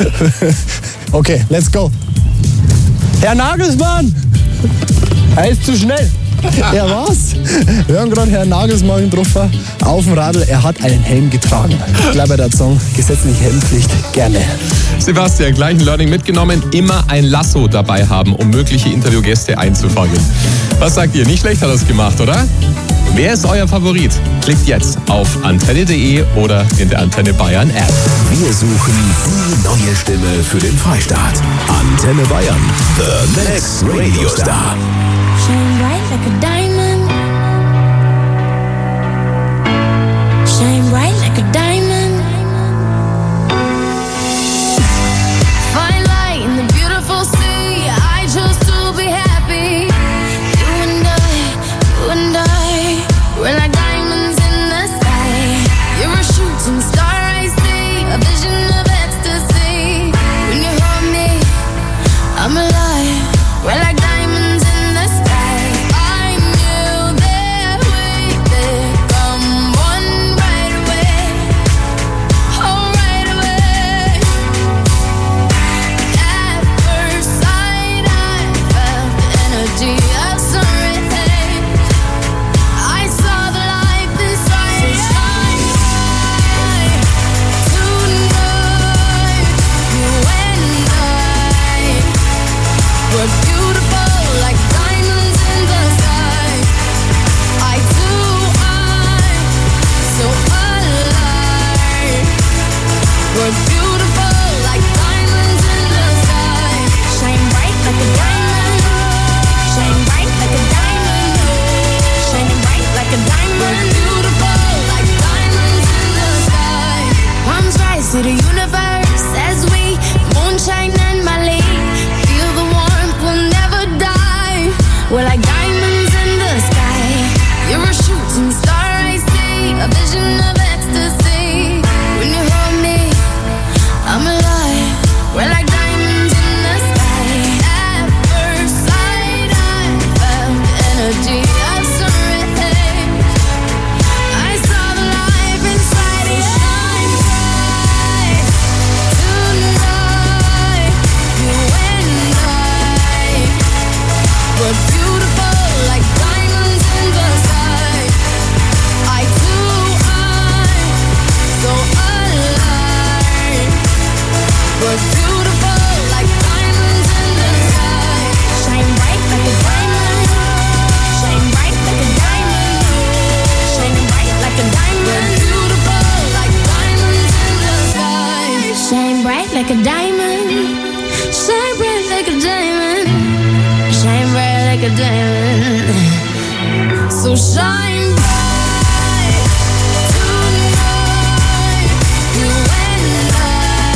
Okay, let's go. Herr Nagelsmann! Er ist zu schnell. Ja, was? Wir haben gerade Herrn Nagelsmann getroffen auf dem Radl. Er hat einen Helm getragen. Ich glaube, er hat sagen, gesetzliche Helmpflicht gerne. Sebastian, gleich ein Learning mitgenommen. Immer ein Lasso dabei haben, um mögliche Interviewgäste einzufangen. Was sagt ihr? Nicht schlecht hat er es gemacht, oder? Wer ist euer Favorit? Klickt jetzt auf antenne punkt de oder in der Antenne Bayern App. Wir suchen die neue Stimme für den Freistaat. Antenne Bayern, The Next Radio Star. Shine bright like a diamond. Shine bright like a diamond. Fine light in the beautiful sea. I chose to be happy. You and I, you and I, we're like diamonds in the sky. You're a shooting star I see, a vision of ecstasy. When you hold me, I'm alive. We're like diamonds in the sky. I knew that we could come one right away. Oh, right away. At first sight, I felt the energy of sun rays. I saw the life inside. So shine bright tonight. You and I were beautiful like diamonds in the sky. I too, I'm so alive. We're beautiful like diamonds in the sky. Shine bright like a diamond. Shine bright like a diamond. Shining bright like a diamond. We're beautiful like diamonds in the sky. Palms rise to the universe as we moonshine and Mali. Feel the warmth, we'll never die. We're like diamonds in the sky. You're a shooting star I see, a vision of ecstasy. When you hold me, I'm alive. We're like diamonds in the sky. At first sight, I felt the energy of sun rays. I saw the life inside you. Shine bright tonight. You and I were beautiful like diamonds in the sky. I too, I'm so alive. We're beautiful like diamonds in the sky. Shine bright like a diamond. Shine bright like a diamond. Shining bright like a diamond. We're beautiful like diamonds in the sky. Shine bright like a diamond. Shine bright like a diamond. Shine bright like a diamond. So shine bright tonight. You and I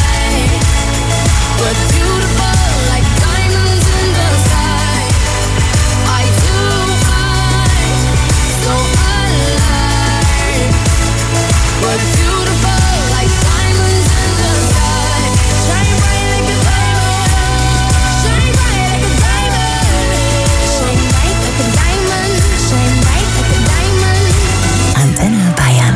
were beautiful like diamonds in the sky. Eye to eye, so alive. We're beautiful like diamonds in the sky. Shine bright like a diamond. Shine bright like a diamond. Shine bright like a diamond. Shine bright like a diamond. Antenne Bayern.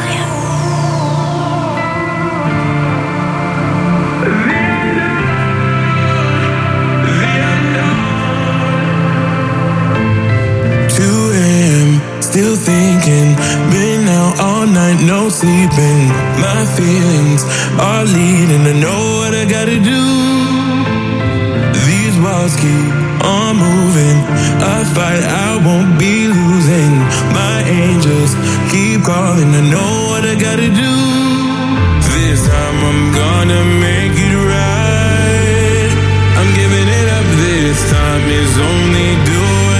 two a.m. Still thinking. Been out all night, no sleeping. My feelings are leading. I know what I gotta do. These walls keep on moving. I fight, I won't be losing. My angels keep calling. I know what I gotta do. This time I'm gonna make it right. I'm giving it up. This time is only do or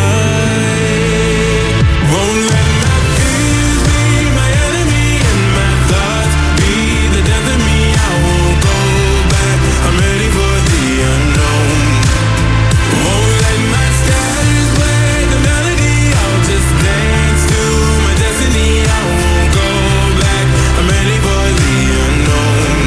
die. Won't let my fears be my enemy and my thoughts be the death of me. I won't go back. I'm ready for the unknown. Won't let my stars play the melody. I'll just dance to my destiny. I won't go back. I'm ready for the unknown.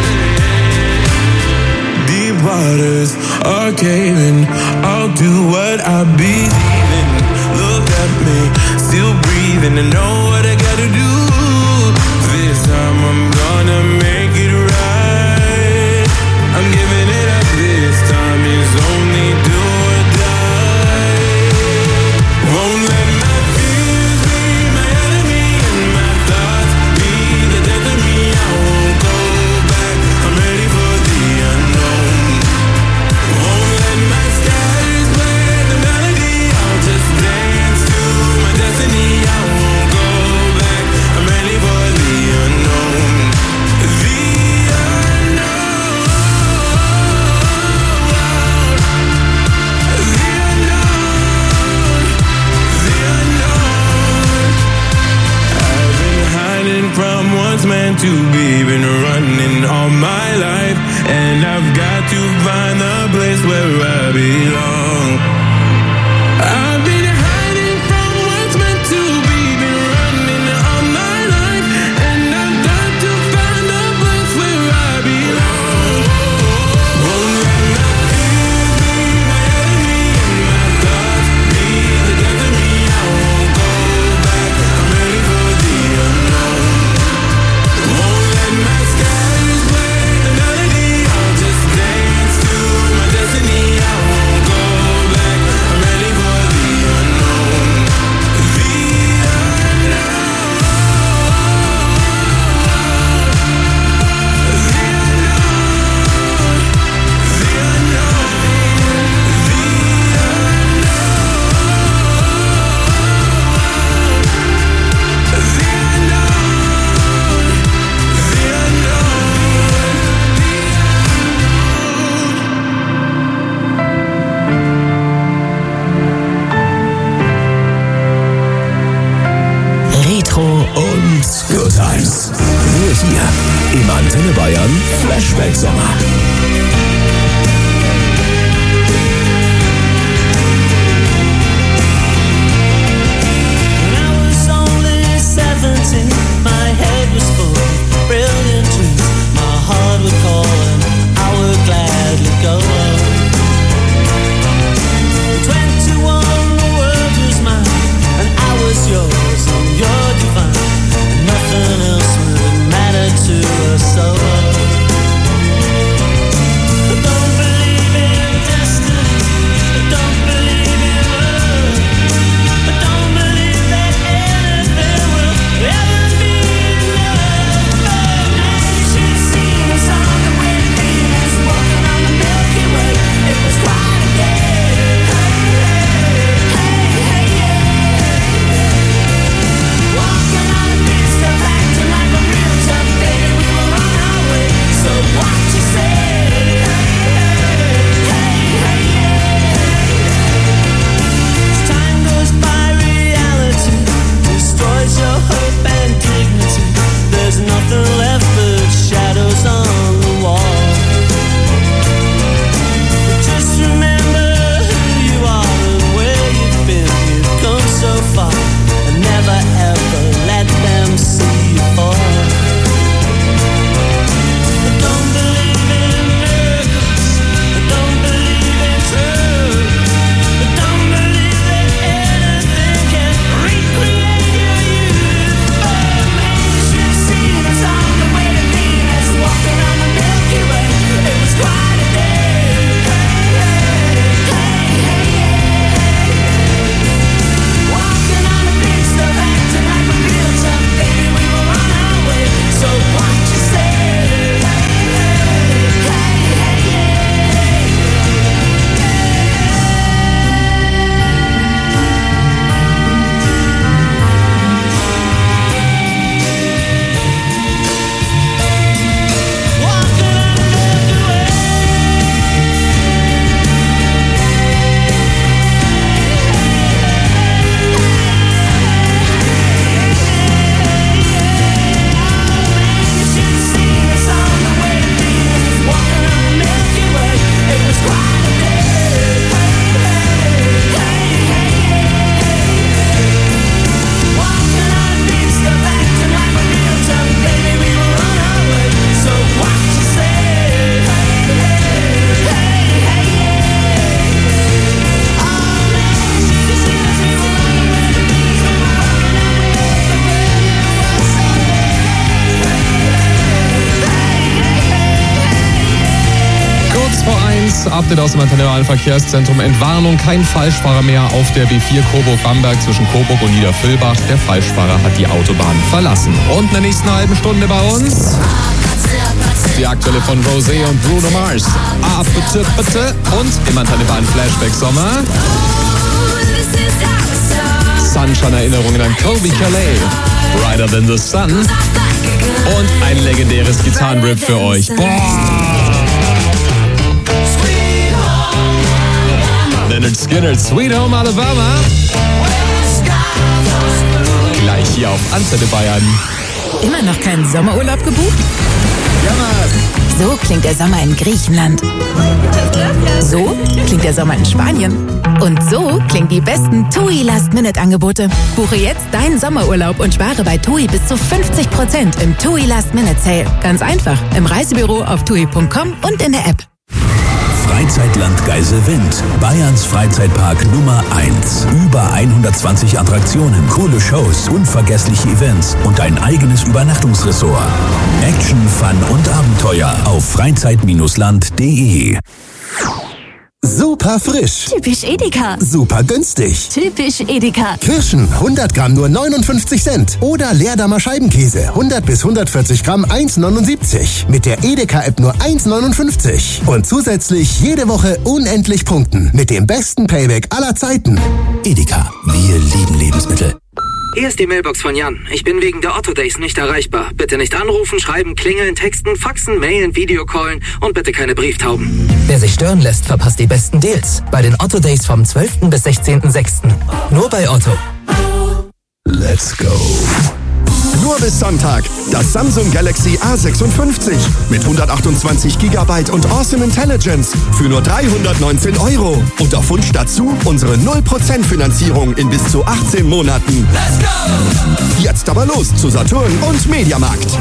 Deep waters are caving. I'll do what I believe in. Look at me, still breathing. I know what I gotta do. This time I'm gonna make it right. I'm giving it up. This time is only do or die. Won't let my fears be my enemy and my thoughts be the death of me. I won't go back. I'm ready for the unknown. Won't let my stars play the melody. I'll just dance to my destiny. I won't go back. I'm ready for the unknown. The unknown. The unknown. The unknown. I've been hiding from what's meant to be. Been running all my life, and I've got to find the place where I belong. I've been hiding from what's meant to be. Been running all my life, and I've got to find the place where I belong. Won't let my fears be my enemy and my thoughts be the death of me. I won't go back. I'm ready for the unknown. Won't let my stars play the melody. I'll just dance to my destiny. I won't go back. I'm ready for the unknown. The Retro Und Good Times. Nur hier im Antenne Bayern Flashback Sommer. vor eins. Update aus dem Antenne Verkehrszentrum. Entwarnung, kein Falschfahrer mehr auf der B vier Coburg-Bamberg zwischen Coburg und Niederfüllbach. Der Falschfahrer hat die Autobahn verlassen. Und in der nächsten halben Stunde bei uns die aktuelle von Rosé und Bruno Mars. Ah, bitte, bitte. Und im Antenne Flashback Sommer. Sunshine-Erinnerungen an Colby Calais. Brighter Than the Sun. Und ein legendäres Gitarrenriff für euch. Boah! Leonard Skinner, Sweet Home Alabama. Gleich hier auf Antenne Bayern. Immer noch keinen Sommerurlaub gebucht? Ja, Mann. So klingt der Sommer in Griechenland. So klingt der Sommer in Spanien. Und so klingt die besten TUI Last-Minute-Angebote. Buche jetzt deinen Sommerurlaub und spare bei TUI bis zu fünfzig Prozent im TUI Last-Minute-Sale. Ganz einfach im Reisebüro auf tui punkt com und in der App. Freizeitland Geiselwind, Bayerns Freizeitpark Nummer eins. Über hundertzwanzig Attraktionen, coole Shows, unvergessliche Events und ein eigenes Übernachtungsressort. Action, Fun und Abenteuer auf freizeit Land punkt de. Super frisch. Typisch Edeka. Super günstig. Typisch Edeka. Kirschen hundert Gramm nur neunundfünfzig Cent. Oder Leerdammer Scheibenkäse hundert bis hundertvierzig Gramm eins neunundsiebzig. Mit der Edeka-App nur eins neunundfünfzig. Und zusätzlich jede Woche unendlich punkten. Mit dem besten Payback aller Zeiten. Edeka, wir lieben Lebensmittel. Hier ist die Mailbox von Jan. Ich bin wegen der Otto Days nicht erreichbar. Bitte nicht anrufen, schreiben, klingeln, texten, faxen, mailen, Videocallen und bitte keine Brieftauben. Wer sich stören lässt, verpasst die besten Deals. Bei den Otto Days vom zwölften bis sechzehnten sechsten Nur bei Otto. Let's go. Nur bis Sonntag. Das Samsung Galaxy A sechsundfünfzig mit hundertachtundzwanzig Gigabyte und Awesome Intelligence für nur dreihundertneunzehn Euro. Und auf Wunsch dazu unsere null Prozent Finanzierung in bis zu achtzehn Monaten. Let's go! Jetzt aber los zu Saturn und Mediamarkt.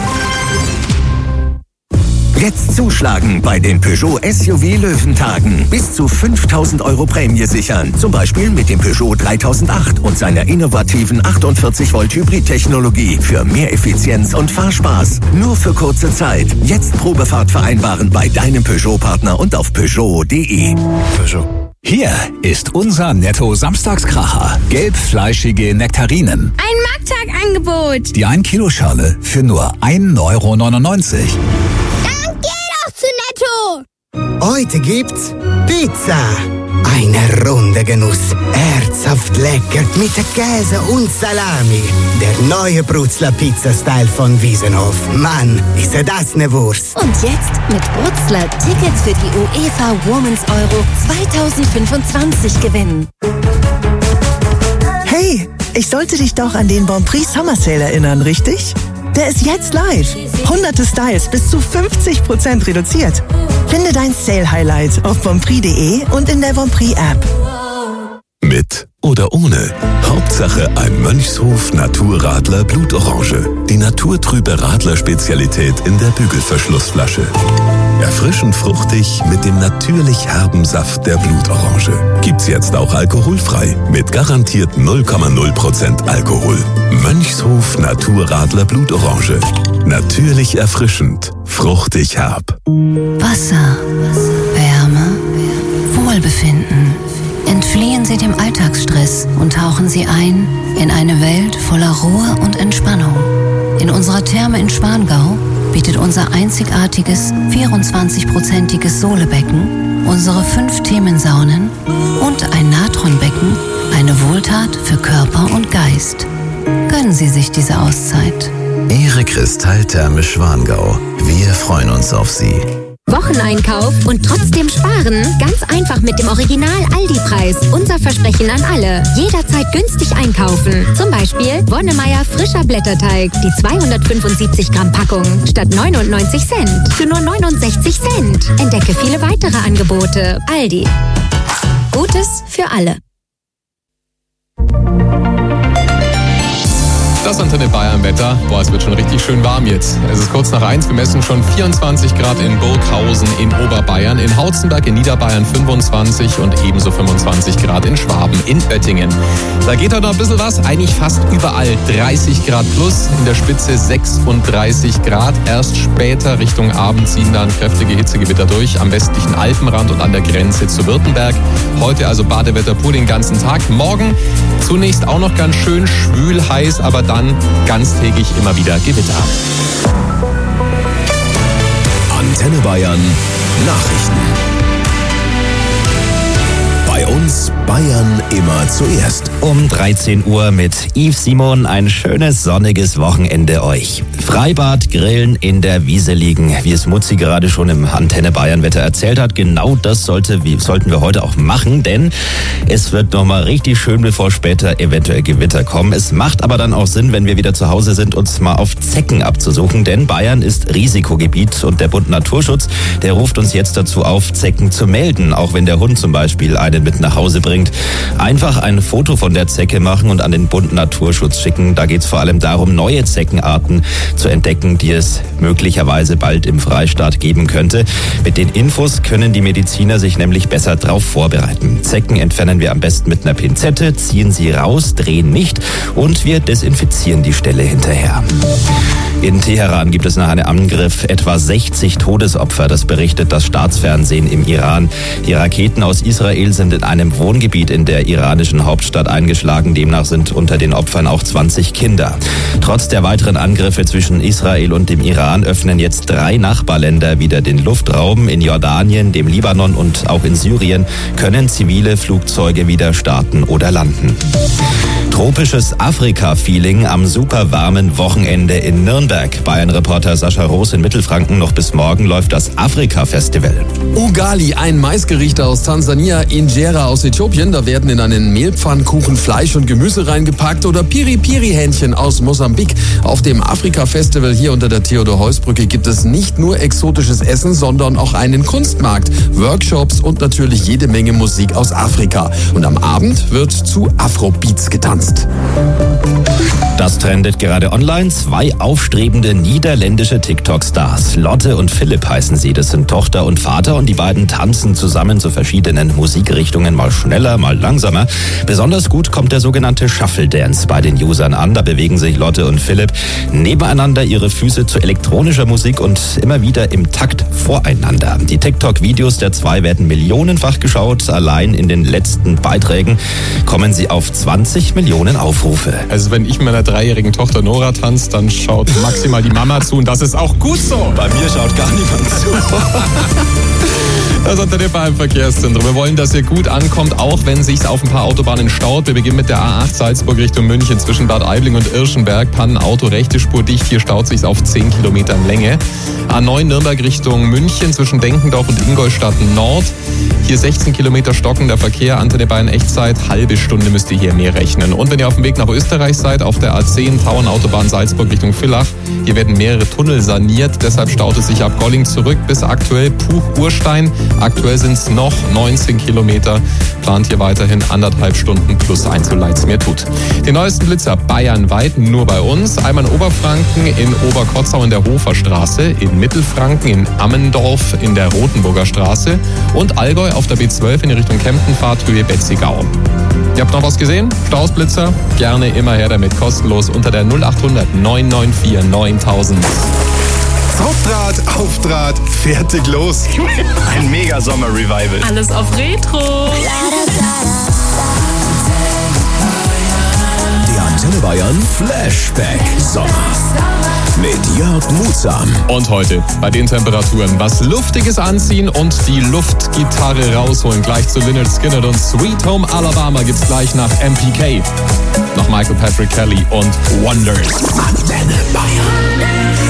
Jetzt zuschlagen bei den Peugeot S U V Löwentagen. Bis zu fünftausend Euro Prämie sichern. Zum Beispiel mit dem Peugeot dreitausendacht und seiner innovativen achtundvierzig Volt Hybrid-Technologie für mehr Effizienz und Fahrspaß. Nur für kurze Zeit. Jetzt Probefahrt vereinbaren bei deinem Peugeot-Partner und auf Peugeot punkt de. Peugeot. Hier ist unser Netto-Samstagskracher. Gelbfleischige Nektarinen. Ein Markttagangebot. Die ein Kilo Schale für nur ein Euro neunundneunzig. Zu Netto! Heute gibt's Pizza. Eine runde Genuss. Herzhaft lecker mit Käse und Salami. Der neue Brutzler Pizza-Style von Wiesenhof. Mann, ist das ne Wurst. Und jetzt mit Brutzler Tickets für die UEFA Women's Euro zweitausendfünfundzwanzig gewinnen. Hey, ich sollte dich doch an den Bon Prix Summer Sale erinnern, richtig? Der ist jetzt live. Hunderte Styles bis zu fünfzig Prozent reduziert. Finde dein Sale-Highlight auf bonprix punkt de und in der Bonprix App. Mit oder ohne. Hauptsache ein Mönchshof Naturradler Blutorange. Die naturtrübe Radler-Spezialität in der Bügelverschlussflasche. Erfrischend fruchtig mit dem natürlich herben Saft der Blutorange. Gibt's jetzt auch alkoholfrei. Mit garantiert null Komma null Prozent Alkohol. Mönchshof Naturradler Blutorange. Natürlich erfrischend. Fruchtig herb. Wasser, Wärme, Wohlbefinden. Entfliehen Sie dem Alltagsstress und tauchen Sie ein in eine Welt voller Ruhe und Entspannung. In unserer Therme in Schwangau bietet unser einzigartiges vierundzwanzig-prozentiges Sohlebecken, unsere fünf Themensaunen und ein Natronbecken eine Wohltat für Körper und Geist. Gönnen Sie sich diese Auszeit. Ihre Kristalltherme Schwangau. Wir freuen uns auf Sie. Wocheneinkauf und trotzdem sparen? Ganz einfach mit dem Original Aldi-Preis. Unser Versprechen an alle. Jederzeit günstig einkaufen. Zum Beispiel Wonnemeier frischer Blätterteig. Die zweihundertfünfundsiebzig Gramm Packung statt neunundneunzig Cent. Für nur neunundsechzig Cent. Entdecke viele weitere Angebote. Aldi. Gutes für alle. Das Antenne Bayern Wetter. Boah, es wird schon richtig schön warm jetzt. Es ist kurz nach eins. Wir messen schon vierundzwanzig Grad in Burghausen in Oberbayern, in Hautzenberg in Niederbayern fünfundzwanzig und ebenso fünfundzwanzig Grad in Schwaben in Oettingen. Da geht heute noch ein bisschen was. Eigentlich fast überall dreißig Grad plus. In der Spitze sechsunddreißig Grad. Erst später Richtung Abend ziehen dann kräftige Hitzegewitter durch. Am westlichen Alpenrand und an der Grenze zu Württemberg. Heute also Badewetter pur den ganzen Tag. Morgen zunächst auch noch ganz schön schwül, heiß, aber dann ganztägig immer wieder Gewitter. Antenne Bayern Nachrichten. Bei uns Bayern immer zuerst. Um dreizehn Uhr mit Yves Simon ein schönes sonniges Wochenende euch. Freibad, Grillen, in der Wiese liegen, wie es Mutzi gerade schon im Antenne Bayern Wetter erzählt hat. Genau das sollte, wie, sollten wir heute auch machen, denn es wird nochmal richtig schön, bevor später eventuell Gewitter kommen. Es macht aber dann auch Sinn, wenn wir wieder zu Hause sind, uns mal auf Zecken abzusuchen, denn Bayern ist Risikogebiet und der Bund Naturschutz, der ruft uns jetzt dazu auf, Zecken zu melden, auch wenn der Hund zum Beispiel einen mit nach Hause bringt. Einfach ein Foto von der Zecke machen und an den Bund Naturschutz schicken. Da geht es vor allem darum, neue Zeckenarten zu entdecken, die es möglicherweise bald im Freistaat geben könnte. Mit den Infos können die Mediziner sich nämlich besser darauf vorbereiten. Zecken entfernen wir am besten mit einer Pinzette, ziehen sie raus, drehen nicht und wir desinfizieren die Stelle hinterher. In Teheran gibt es nach einem Angriff etwa sechzig Todesopfer. Das berichtet das Staatsfernsehen im Iran. Die Raketen aus Israel sind in einem Wohngebiet in der iranischen Hauptstadt eingeschlagen. Demnach sind unter den Opfern auch zwanzig Kinder. Trotz der weiteren Angriffe zwischen Israel und dem Iran öffnen jetzt drei Nachbarländer wieder den Luftraum. In Jordanien, dem Libanon und auch in Syrien können zivile Flugzeuge wieder starten oder landen. Tropisches Afrika-Feeling am super warmen Wochenende in Nürnberg. Bayern-Reporter Sascha Roos in Mittelfranken. Noch bis morgen läuft das Afrika-Festival. Ugali, ein Maisgericht aus Tansania, Injera aus Äthiopien. Da werden in einen Mehlpfannkuchen Fleisch und Gemüse reingepackt. Oder Piri-Piri-Hähnchen aus Mosambik. Auf dem Afrika-Festival hier unter der Theodor-Heuss-Brücke gibt es nicht nur exotisches Essen, sondern auch einen Kunstmarkt, Workshops und natürlich jede Menge Musik aus Afrika. Und am Abend wird zu Afrobeats getanzt. Das trendet gerade online. Zwei aufstrebende niederländische TikTok-Stars. Lotte und Philipp heißen sie. Das sind Tochter und Vater und die beiden tanzen zusammen zu verschiedenen Musikrichtungen, mal schneller, mal langsamer. Besonders gut kommt der sogenannte Shuffle Dance bei den Usern an. Da bewegen sich Lotte und Philipp nebeneinander ihre Füße zu elektronischer Musik und immer wieder im Takt voreinander. Die TikTok-Videos der zwei werden millionenfach geschaut. Allein in den letzten Beiträgen kommen sie auf zwanzig Millionen Aufrufe. Also wenn ich mit meiner dreijährigen Tochter Nora tanzt, dann schaut maximal die Mama zu und das ist auch gut so. Bei mir schaut gar niemand zu. Das Antenne Bayern Verkehrszentrum. Wir wollen, dass ihr gut ankommt, auch wenn sich's auf ein paar Autobahnen staut. Wir beginnen mit der A acht Salzburg Richtung München zwischen Bad Aibling und Irschenberg. Pannenauto, rechte Spur dicht. Hier staut sich's auf zehn Kilometern Länge. A neun Nürnberg Richtung München zwischen Denkendorf und Ingolstadt Nord. Hier sechzehn Kilometer stockender Verkehr. Antenne Bayern Echtzeit. Halbe Stunde müsst ihr hier mehr rechnen. Und wenn ihr auf dem Weg nach Österreich seid, auf der A zehn Tauernautobahn Salzburg Richtung Villach. Hier werden mehrere Tunnel saniert. Deshalb staut es sich ab Golling zurück bis aktuell Puch-Urstein. Aktuell sind es noch neunzehn Kilometer. Plant hier weiterhin anderthalb Stunden plus Einzelleits mehr tut. Den neuesten Blitzer bayernweit nur bei uns. Einmal in Oberfranken, in Oberkotzau in der Hoferstraße, in Mittelfranken, in Ammendorf in der Rotenburger Straße und Allgäu auf der B zwölf in die Richtung Kemptenfahrt, Höhe Betzigau. Ihr habt noch was gesehen? Stausblitzer? Gerne immer her damit, kostenlos unter der null achthundert neun neun vier neuntausend. Hauptdraht, Aufdraht, fertig los. Ein Mega-Sommer-Revival. Alles auf Retro. Der Antenne Bayern Flashback Sommer. Mit Jörg Muhsam. Und heute bei den Temperaturen was Luftiges anziehen und die Luftgitarre rausholen. Gleich zu Lynyrd Skynyrd und Sweet Home Alabama gibt's gleich nach M P K. Nach Michael Patrick Kelly und Wonders. Antenne Bayern.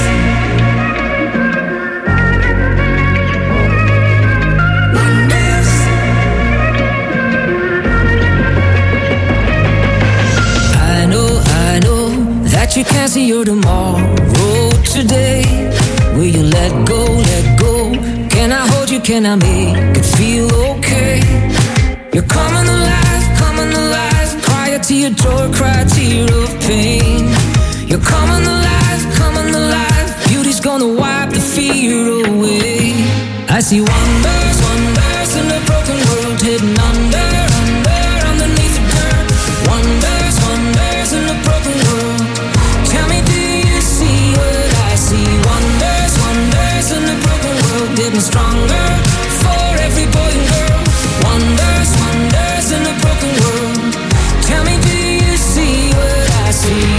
You can't see your tomorrow today. Will you let go, let go? Can I hold you, can I make it feel okay? You're coming alive, coming alive. Cry a tear, joy, cry a tear of pain. You're coming alive, coming alive. Beauty's gonna wipe the fear away. I see wonders, wonders in a broken world, hidden under, under, underneath the dirt. Wonders, wonders in a broken world. Tell me, do you see what I see? Wonders, wonders in a broken world, getting stronger for every boy and girl. Wonders, wonders in a broken world. Tell me, do you see what I see?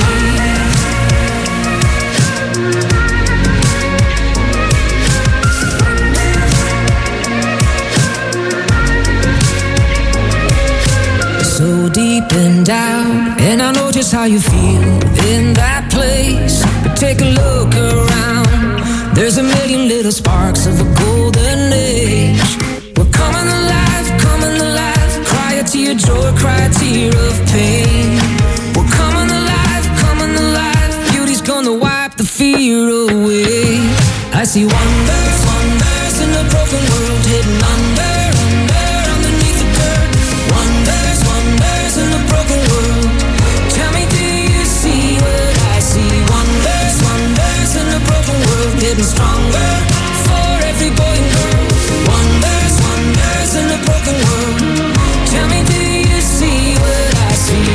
So deep and down, and I know just how you feel in that place. But take a look around, there's a million little sparks of a golden age. We're coming alive, coming alive. Cry a tear, joy, cry a tear of pain. We're coming alive, coming alive. Beauty's gonna wipe the fear away. I see wonders, wonders in a broken world, hidden under, under, underneath the dirt. Wonders, wonders in a broken world. Tell me, do you see what I see? Wonders, wonders in a broken world, getting stronger for every boy and girl. Wonders, wonders in a broken world. Tell me, do you see what I see?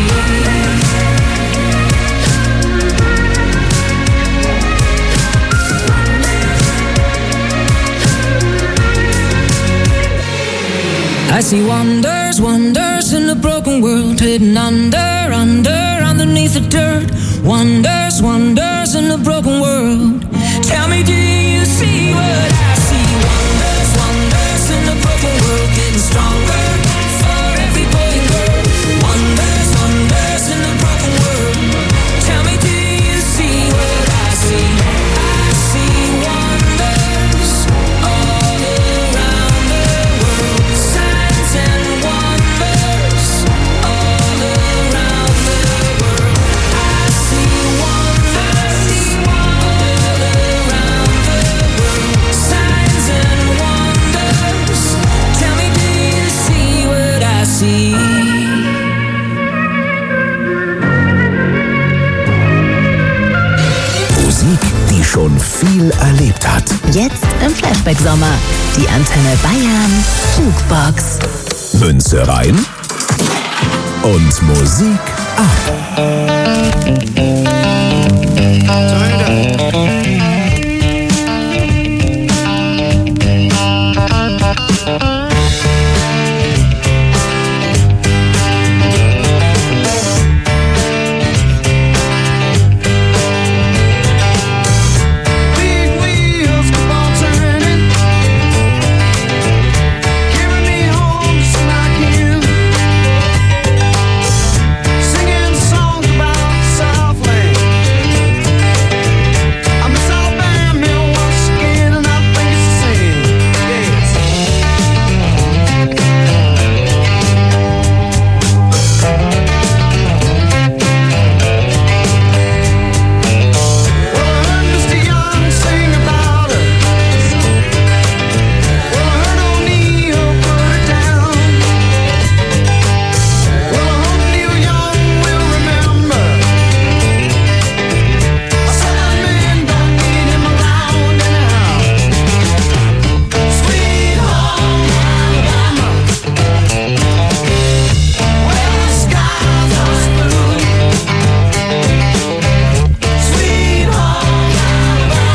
I see wonders, wonders in a broken world, hidden under, under, underneath the dirt. Wonders, wonders in a broken world. Tell me, do you see what I see? Wonders, wonders in a broken world, getting stronger for every boy and girl. Wonders, wonders in a broken world. Tell me, do you see what I see? I see wonders all around the world. Signs and wonders all around the world. I see wonders all around the world. Signs and wonders. Tell me, do you see what I see? Musik, die schon viel erlebt hat. Jetzt im Flashback-Sommer. Die Antenne Bayern Jukebox. Münze rein und Musik ab. Turn it up.